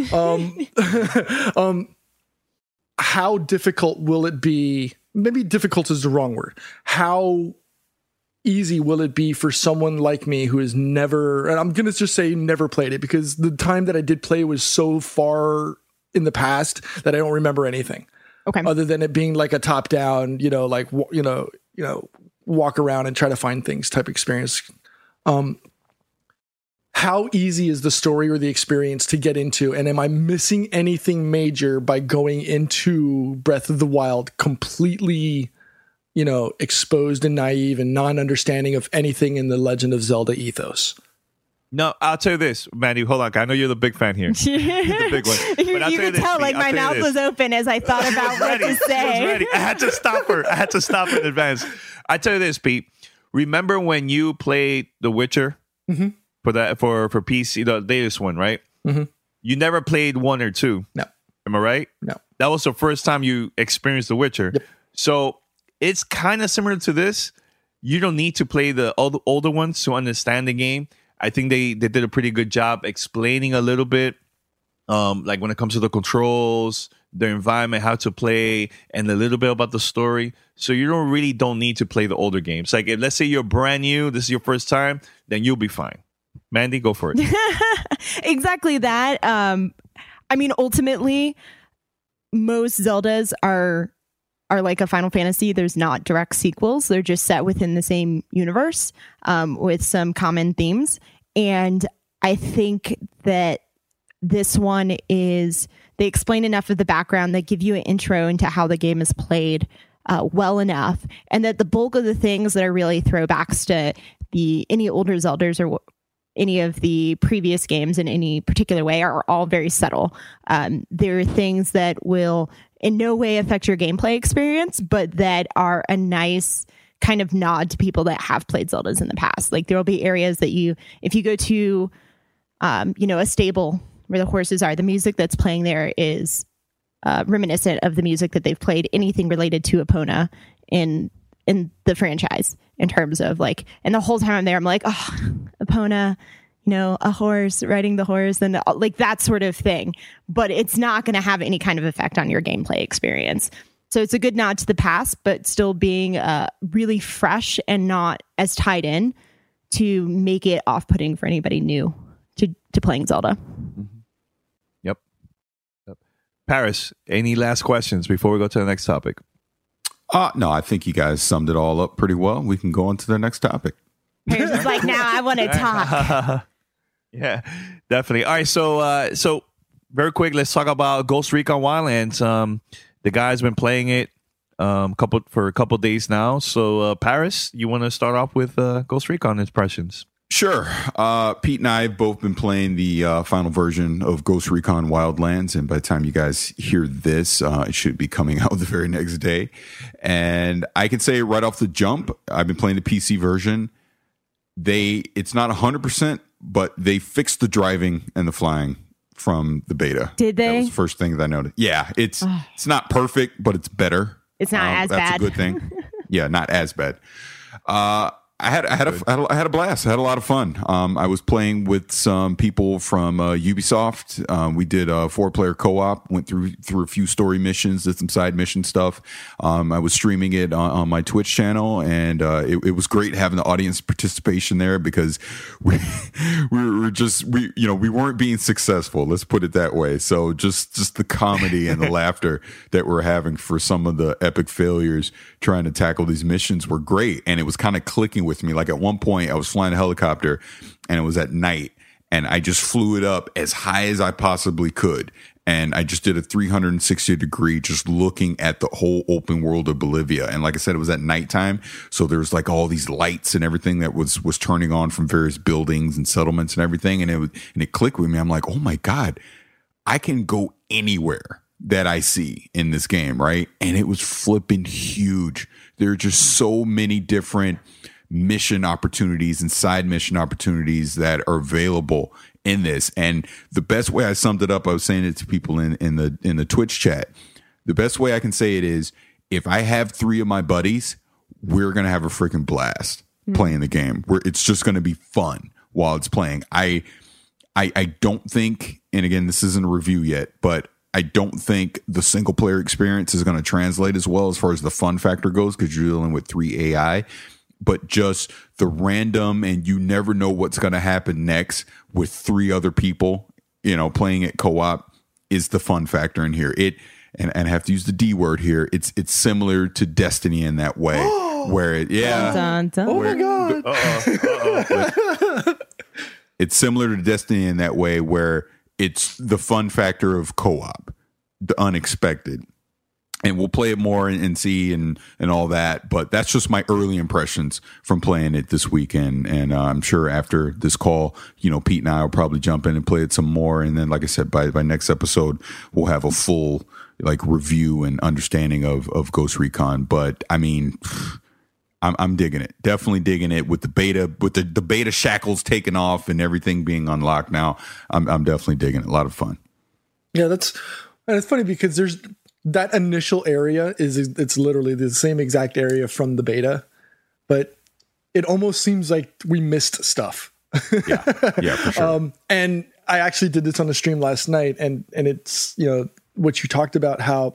Um, um, how difficult will it be? Maybe difficult is the wrong word. How easy will it be for someone like me who has never, and I'm going to just say never played it, because the time that I did play was so far in the past that I don't remember anything. Okay. Other than it being like a top down, you know, like, wa- you know, you know, walk around and try to find things type experience. Um, how easy is the story or the experience to get into? And am I missing anything major by going into Breath of the Wild completely, you know, exposed and naive and non-understanding of anything in the Legend of Zelda ethos? No, I'll tell you this, Mandy. Hold on, I know you're the big fan here. You're the big one. you But I'll you tell could this, tell Pete. like I'll my tell you mouth this. was open as I thought about what ready. to She was say. ready. I had to stop her. I had to stop her in advance. I tell you this, Pete. Remember when you played The Witcher Mm-hmm. for that for for P C, the latest one, right? Mm-hmm. You never played one or two. No. Am I right? No. That was the first time you experienced The Witcher. Yep. So it's kind of similar to this. You don't need to play the older, older ones to understand the game. I think they, they did a pretty good job explaining a little bit, um, like when it comes to the controls, the environment, how to play, and a little bit about the story. So you don't really don't need to play the older games. Like if let's say you're brand new, this is your first time, then you'll be fine. Mandy, go for it. Exactly that. Um, I mean, ultimately, most Zeldas are are like a Final Fantasy. There's not direct sequels. They're just set within the same universe um, with some common themes. And I think that this one is, they explain enough of the background that give you an intro into how the game is played uh, well enough. And that the bulk of the things that are really throwbacks to the any older Zeldas or any of the previous games in any particular way are all very subtle. Um, there are things that will in no way affect your gameplay experience, but that are a nice kind of nod to people that have played Zeldas in the past. Like there will be areas that you, if you go to, um, you know, a stable where the horses are, the music that's playing there is uh, reminiscent of the music that they've played anything related to Epona in in the franchise, in terms of like, and the whole time I'm there, I'm like, oh, Epona, you know, a horse, riding the horse, and like that sort of thing. But it's not going to have any kind of effect on your gameplay experience. So it's a good nod to the past, but still being uh, really fresh and not as tied in to make it off-putting for anybody new to, to playing Zelda. Yep. Yep. Paris, any last questions before we go to the next topic? Uh, no, I think you guys summed it all up pretty well. We can go on to the next topic. Paris is like, now I want to talk. Yeah, definitely. All right, so uh, so very quick, let's talk about Ghost Recon Wildlands. Um, the guy's been playing it. um, couple for a couple days now. So, uh, Paris, you want to start off with uh, Ghost Recon impressions? Sure. Uh, Pete and I have both been playing the uh, final version of Ghost Recon Wildlands, and by the time you guys hear this, uh, it should be coming out the very next day. And I can say right off the jump, I've been playing the P C version. They, it's not one hundred percent, but they fixed the driving and the flying from the beta. Did they? That was the first thing that I noticed. Yeah, it's it's not perfect, but it's better. It's not um, as that's bad. That's a good thing. Yeah, not as bad. Uh, I had I had a, I had a I had a blast. I had a lot of fun. Um, I was playing with some people from uh, Ubisoft. Um, we did a four player co op. Went through through a few story missions, did some side mission stuff. Um, I was streaming it on, on my Twitch channel, and uh, it, it was great having the audience participation there because we we were just we you know we weren't being successful. Let's put it that way. So just just the comedy and the laughter that we're having for some of the epic failures trying to tackle these missions were great, and it was kind of clicking with me. Like at one point I was flying a helicopter and it was at night and I just flew it up as high as I possibly could. And I just did a three hundred sixty degree, just looking at the whole open world of Bolivia. And like I said, it was at nighttime. So there was like all these lights and everything that was, was turning on from various buildings and settlements and everything. And it was, and it clicked with me. I'm like, oh my God, I can go anywhere that I see in this game. Right. And it was flipping huge. There are just so many different mission opportunities and side mission opportunities that are available in this. And the best way I summed it up, I was saying it to people in, in the in the Twitch chat. The best way I can say it is, if I have three of my buddies, we're gonna have a freaking blast mm. playing the game. Where it's just gonna be fun while it's playing. I I I don't think, and again, this isn't a review yet, but I don't think the single player experience is gonna translate as well as far as the fun factor goes, because you're dealing with three A I. But just the random, and you never know what's going to happen next with three other people, you know, playing it co-op is the fun factor in here. It, and, and I have to use the D word here. It's it's similar to Destiny in that way, where it, yeah, dun, dun, dun. Oh my God, uh-oh, uh-oh. It's similar to Destiny in that way, where it's the fun factor of co-op, the unexpected. And we'll play it more and, and see and, and all that. But that's just my early impressions from playing it this weekend. And uh, I'm sure after this call, you know, Pete and I will probably jump in and play it some more. And then, like I said, by by next episode, we'll have a full like review and understanding of, of Ghost Recon. But I mean, I'm, I'm digging it. Definitely digging it with the beta, with the, the beta shackles taken off and everything being unlocked now. I'm, I'm definitely digging it. A lot of fun. Yeah, that's, and it's funny because there's, that initial area is it's literally the same exact area from the beta, but it almost seems like we missed stuff. yeah, yeah, for sure. Um, and I actually did this on the stream last night, and and it's, you know, what you talked about, how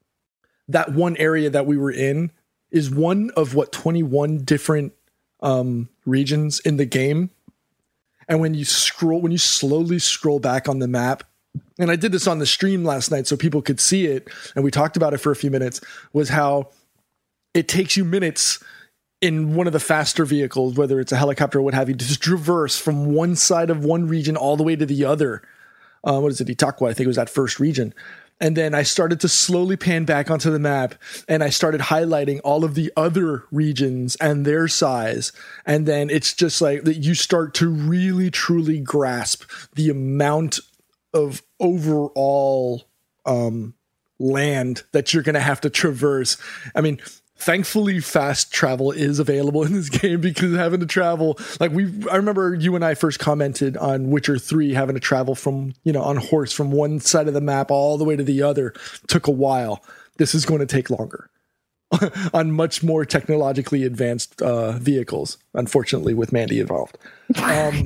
that one area that we were in is one of what twenty-one different um, regions in the game, and when you scroll, when you slowly scroll back on the map. And I did this on the stream last night so people could see it, and we talked about it for a few minutes, was how it takes you minutes in one of the faster vehicles, whether it's a helicopter or what have you, to just traverse from one side of one region all the way to the other. Uh, what is it? Itaqua, I think it was that first region. And then I started to slowly pan back onto the map, and I started highlighting all of the other regions and their size. And then it's just like that you start to really, truly grasp the amount of overall um, land that you're going to have to traverse. I mean, thankfully, fast travel is available in this game, because having to travel, like we, I remember you and I first commented on Witcher three, having to travel from, you know, on horse from one side of the map all the way to the other took a while. This is going to take longer on much more technologically advanced uh, vehicles, unfortunately, with Mandy involved. Um,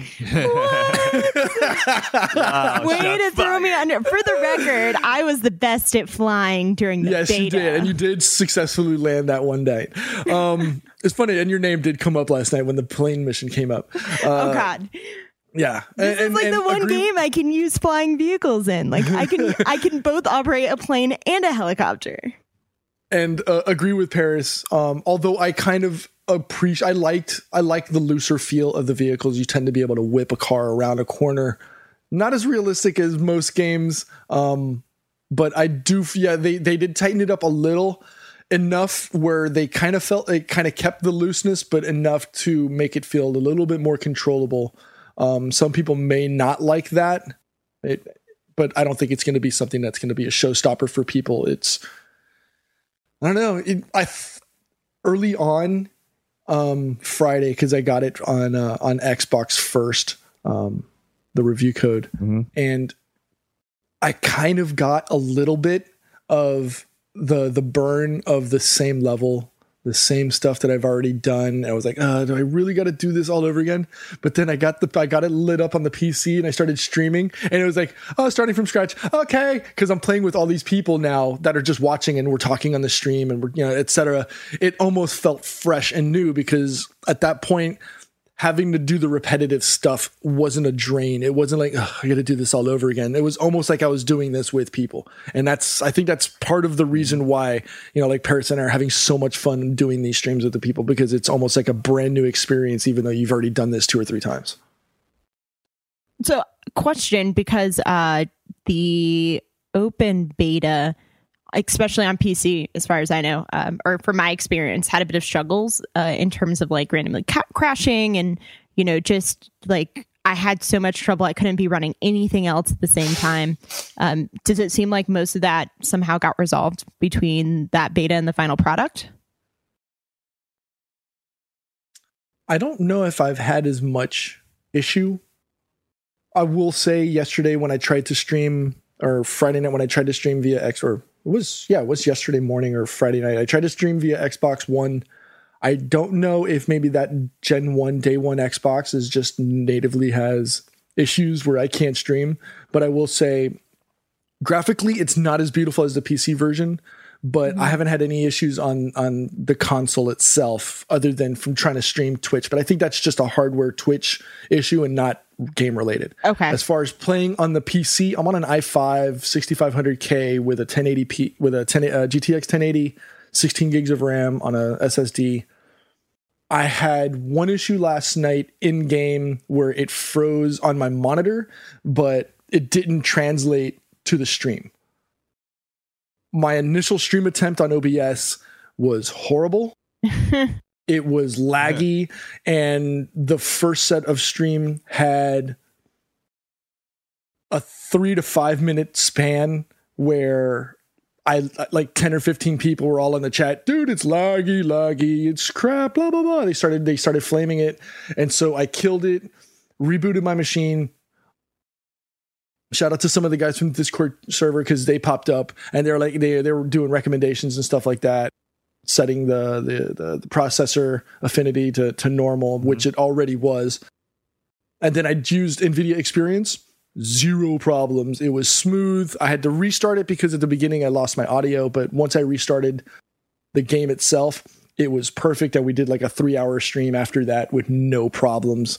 wow, way to throw me under. For the record, I was the best at flying during the yes, beta. Yes, you did. And you did successfully land that one day. Um, it's funny. And your name did come up last night when the plane mission came up. Uh, oh, God. Yeah. This and, is like and, the one agree- game I can use flying vehicles in. Like I can, I can both operate a plane and a helicopter. And uh, agree with Paris. Um, although I kind of appreciate, I liked, I liked the looser feel of the vehicles. You tend to be able to whip a car around a corner. Not as realistic as most games, um, but I do. Yeah, they they did tighten it up a little. enough where they kind of felt they kind of kept the looseness, but enough to make it feel a little bit more controllable. Um, some people may not like that, it, but I don't think it's going to be something that's going to be a showstopper for people. It's, I don't know. It, I early on um, Friday, because I got it on uh, on Xbox first, um, the review code, mm-hmm. and I kind of got a little bit of the the burn of the same level, the same stuff that I've already done. I was like, uh, do I really got to do this all over again? But then I got the I got it lit up on the P C and I started streaming, and it was like, oh, starting from scratch. Okay, because I'm playing with all these people now that are just watching and we're talking on the stream and we're, you know, et cetera. It almost felt fresh and new because at that point, having to do the repetitive stuff wasn't a drain. It wasn't like, oh, I got to do this all over again. It was almost like I was doing this with people. And that's, I think that's part of the reason why, you know, like Parrots and I are having so much fun doing these streams with the people, because it's almost like a brand new experience, even though you've already done this two or three times. So question, because uh, the open beta, especially on P C, as far as I know, um, or from my experience, had a bit of struggles uh, in terms of like randomly ca- crashing and, you know, just like I had so much trouble. I couldn't be running anything else at the same time. Um, does it seem like most of that somehow got resolved between that beta and the final product? I don't know if I've had as much issue. I will say yesterday when I tried to stream, or Friday night when I tried to stream via X, or it was, yeah, it was yesterday morning or Friday night. I tried to stream via Xbox One. I don't know if maybe that Gen one, day one Xbox is just natively has issues where I can't stream. But I will say, graphically, it's not as beautiful as the P C version. But mm-hmm. I haven't had any issues on on the console itself other than from trying to stream Twitch. But I think that's just a hardware Twitch issue and not game related. Okay. As far as playing on the P C, I'm on an i five sixty-five hundred K with a ten eighty p with a ten, uh, G T X ten eighty, sixteen gigs of RAM on a S S D. I had one issue last night in game where it froze on my monitor, but it didn't translate to the stream. My initial stream attempt on O B S was horrible. It was laggy, yeah. And the first set of stream had a three to five minute span where I like ten or fifteen people were all in the chat. Dude, it's laggy, laggy, it's crap, blah blah blah. They started they started flaming it, and so I killed it, rebooted my machine. Shout out to some of the guys from the Discord server because they popped up and they're like they they were doing recommendations and stuff like that, setting the the the, the processor affinity to to normal, mm-hmm. which it already was. And then I used NVIDIA Experience, zero problems. It was smooth. I had to restart it because at the beginning I lost my audio, but once I restarted the game itself, it was perfect. And we did like a three hour stream after that with no problems.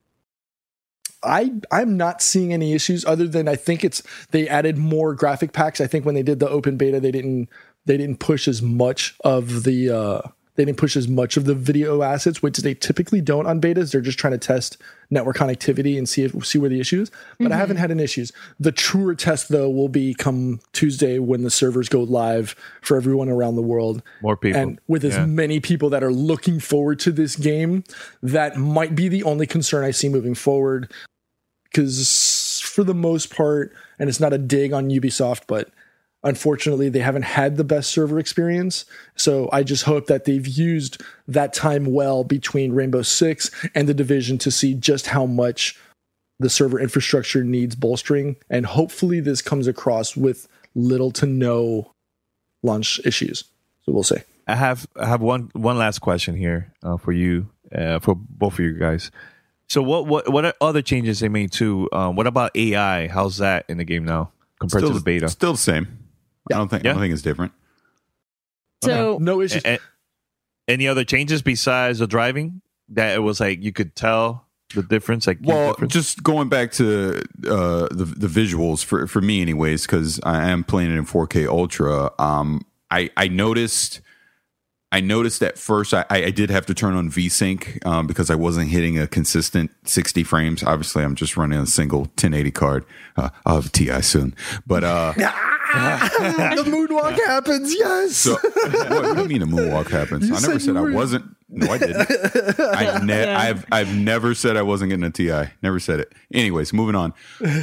I, I'm not seeing any issues other than I think it's they added more graphic packs. I think when they did the open beta, they didn't they didn't push as much of the uh, they didn't push as much of the video assets, which they typically don't on betas. They're just trying to test network connectivity and see if see where the issue is. But mm-hmm. I haven't had any issues. The truer test though will be come Tuesday when the servers go live for everyone around the world. More people, and with as yeah. many people that are looking forward to this game, that might be the only concern I see moving forward. Because for the most part, and it's not a dig on Ubisoft, but unfortunately they haven't had the best server experience. So I just hope that they've used that time well between Rainbow Six and The Division to see just how much the server infrastructure needs bolstering. And hopefully this comes across with little to no launch issues. So we'll see. I have I have one one last question here uh, for you, uh, for both of you guys. So what what what other changes they made too? Um, what about A I? How's that in the game now compared still, to the beta? Still the same. Yeah. I don't think yeah. I don't think it's different. So okay. no issues. A- a- any other changes besides the driving that it was like you could tell the difference? Like well, difference? Just going back to uh, the the visuals for for me, anyways, because I am playing it in four K Ultra. Um, I I noticed. I noticed at first I, I did have to turn on VSync um, because I wasn't hitting a consistent sixty frames. Obviously, I'm just running a single ten eighty card. Uh, I'll have a T I soon. But uh, the moonwalk happens. Yes. So, what, what do you mean a moonwalk happens? You I never said said you I were- wasn't. No, I didn't. I ne- Yeah. I've I've never said I wasn't getting a T I. Never said it. Anyways, moving on.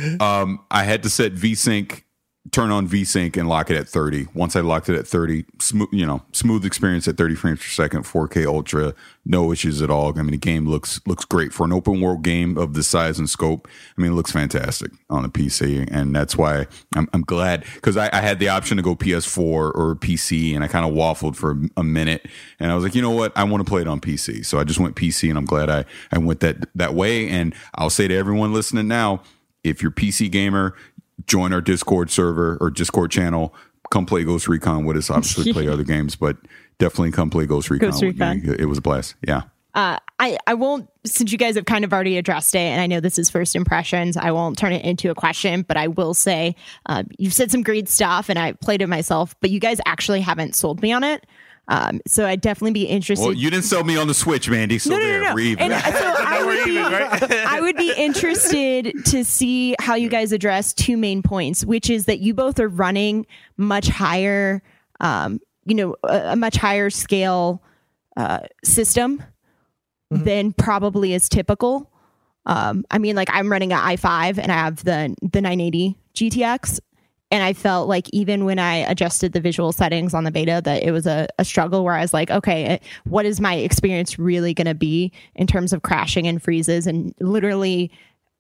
Um, I had to set VSync, turn on VSync, and lock it at thirty. Once I locked it at thirty, smooth, you know, smooth experience at thirty frames per second, four K ultra, no issues at all. I mean, the game looks looks great for an open world game of this size and scope. I mean, it looks fantastic on a P C, and that's why I'm I'm glad, because I, I had the option to go P S four or P C, and I kind of waffled for a, a minute, and I was like, you know what, I want to play it on P C, so I just went P C, and I'm glad I I went that that way. And I'll say to everyone listening now, if you're P C gamer, join our Discord server or Discord channel. Come play Ghost Recon with us. Obviously, play other games, but definitely come play Ghost Recon. Ghost Recon. It was a blast. Yeah. Uh, I, I won't, since you guys have kind of already addressed it, and I know this is first impressions, I won't turn it into a question, but I will say uh, you've said some great stuff, and I played it myself, but you guys actually haven't sold me on it. Um, so I'd definitely be interested. Well, you didn't sell me on the Switch, Mandy. So No, no, there, no, no. we're even. And so I would, be, I would be interested to see how you guys address two main points, which is that you both are running much higher, um, you know, a, a much higher scale uh, system mm-hmm. than probably is typical. Um, I mean, like I'm running an i five and I have the the nine eighty G T X. And I felt like even when I adjusted the visual settings on the beta, that it was a, a struggle where I was like, okay, what is my experience really going to be in terms of crashing and freezes, and literally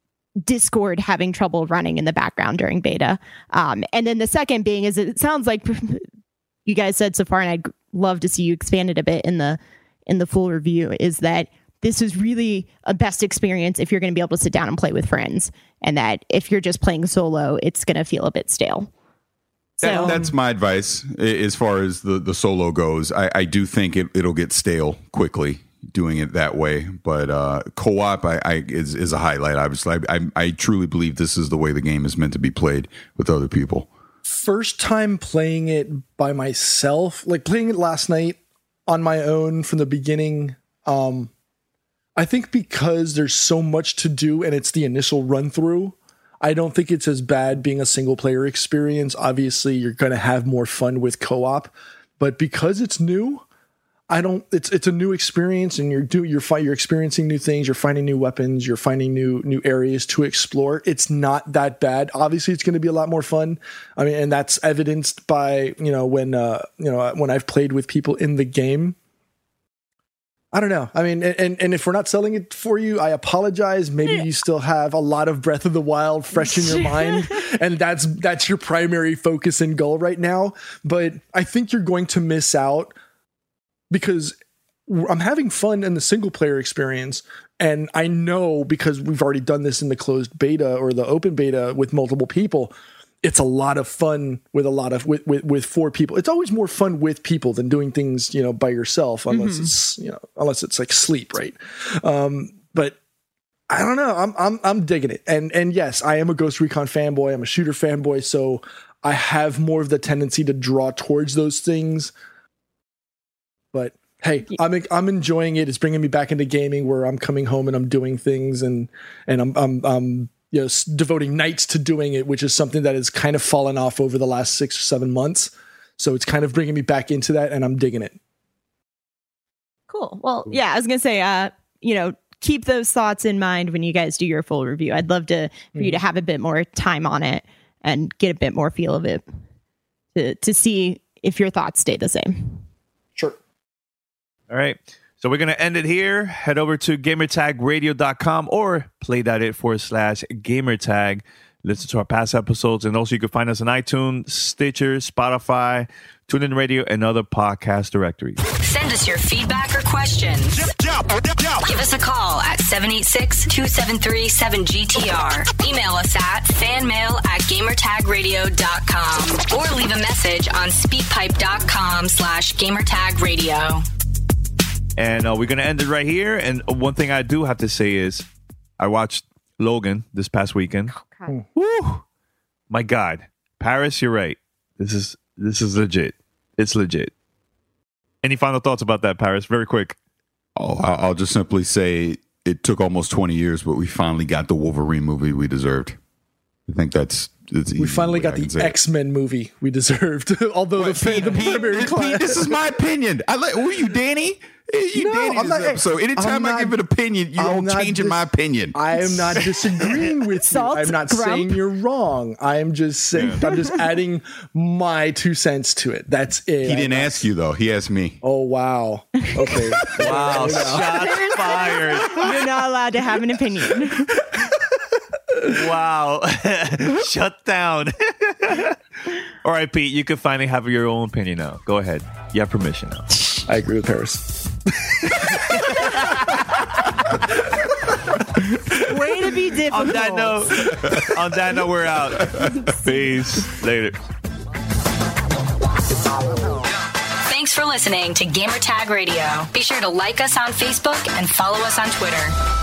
Discord having trouble running in the background during beta. Um, and then the second being is it sounds like you guys said so far, and I'd love to see you expand it a bit in the in the full review, is that this is really a best experience if you're going to be able to sit down and play with friends, and that if you're just playing solo, it's going to feel a bit stale. So That, that's my advice a- as far as the, the solo goes. I, I do think it, it'll get stale quickly doing it that way, but uh, co-op I, I is, is a highlight. Obviously, I, I, I truly believe this is the way the game is meant to be played with other people. First time playing it by myself, like playing it last night on my own from the beginning. Um, I think because there's so much to do and it's the initial run through, I don't think it's as bad being a single player experience. Obviously, you're going to have more fun with co-op, but because it's new, I don't. It's it's a new experience, and you're do you're fi- you're experiencing new things. You're finding new weapons. You're finding new new areas to explore. It's not that bad. Obviously, it's going to be a lot more fun. I mean, and that's evidenced by you know when uh, you know when I've played with people in the game. I don't know. I mean, and, and if we're not selling it for you, I apologize. Maybe you still have a lot of Breath of the Wild fresh in your mind, and that's that's your primary focus and goal right now. But I think you're going to miss out because I'm having fun in the single player experience. And I know, because we've already done this in the closed beta or the open beta with multiple people, it's a lot of fun with a lot of with, with, with four people. It's always more fun with people than doing things, you know, by yourself, unless mm-hmm. it's, you know, unless it's like sleep, right? Um, but I don't know. I'm I'm I'm digging it. And and yes, I am a Ghost Recon fanboy. I'm a shooter fanboy, so I have more of the tendency to draw towards those things. But hey, I'm I'm enjoying it. It's bringing me back into gaming, where I'm coming home and I'm doing things, and and I'm I'm I'm you know devoting nights to doing it, which is something that has kind of fallen off over the last six or seven months. So it's kind of bringing me back into that, and I'm digging it. Cool. Well, yeah, I was gonna say, uh, you know, keep those thoughts in mind when you guys do your full review. I'd love to for you to have a bit more time on it and get a bit more feel of it to to see if your thoughts stay the same. Sure. All right. So we're going to end it here. Head over to gamertag radio dot com or play that it forward slash gamertag. Listen to our past episodes. And also you can find us on iTunes, Stitcher, Spotify, TuneIn Radio, and other podcast directories. Send us your feedback or questions. Give us a call at seven eight six, two seven three, seven G T R. Email us at fanmail at gamertag radio dot com or leave a message on speakpipe.com slash gamertag radio. And uh, we're going to end it right here. And one thing I do have to say is I watched Logan this past weekend. Oh, God. Woo! My God. Paris, you're right. This is this is legit. It's legit. Any final thoughts about that, Paris? Very quick. Oh, I'll just simply say it took almost twenty years, but we finally got the Wolverine movie we deserved. I think that's it's We finally got I can the say it. X-Men movie we deserved. Although What, the, Pete, the Pete, primary Pete, class. this is my opinion. I like. Who are you, Danny? You No, Danny I'm this not- episode. Anytime I'm I not- give an opinion, you I'm don't not change in dis- my opinion. I am not disagreeing with you. Salt, I'm not grump. saying you're wrong. I am just saying I'm just adding my two cents to it. That's it. He didn't I'm not- ask you though. He asked me. Oh wow. Okay. Wow, shots fired. You're not allowed to have an opinion. Wow. Shut down. All right, Pete, you can finally have your own opinion now. Go ahead. You have permission now. I agree with Paris. Way to be difficult. On that note, on that note, we're out. Peace. Later. Thanks for listening to Gamertag Radio. Be sure to like us on Facebook and follow us on Twitter.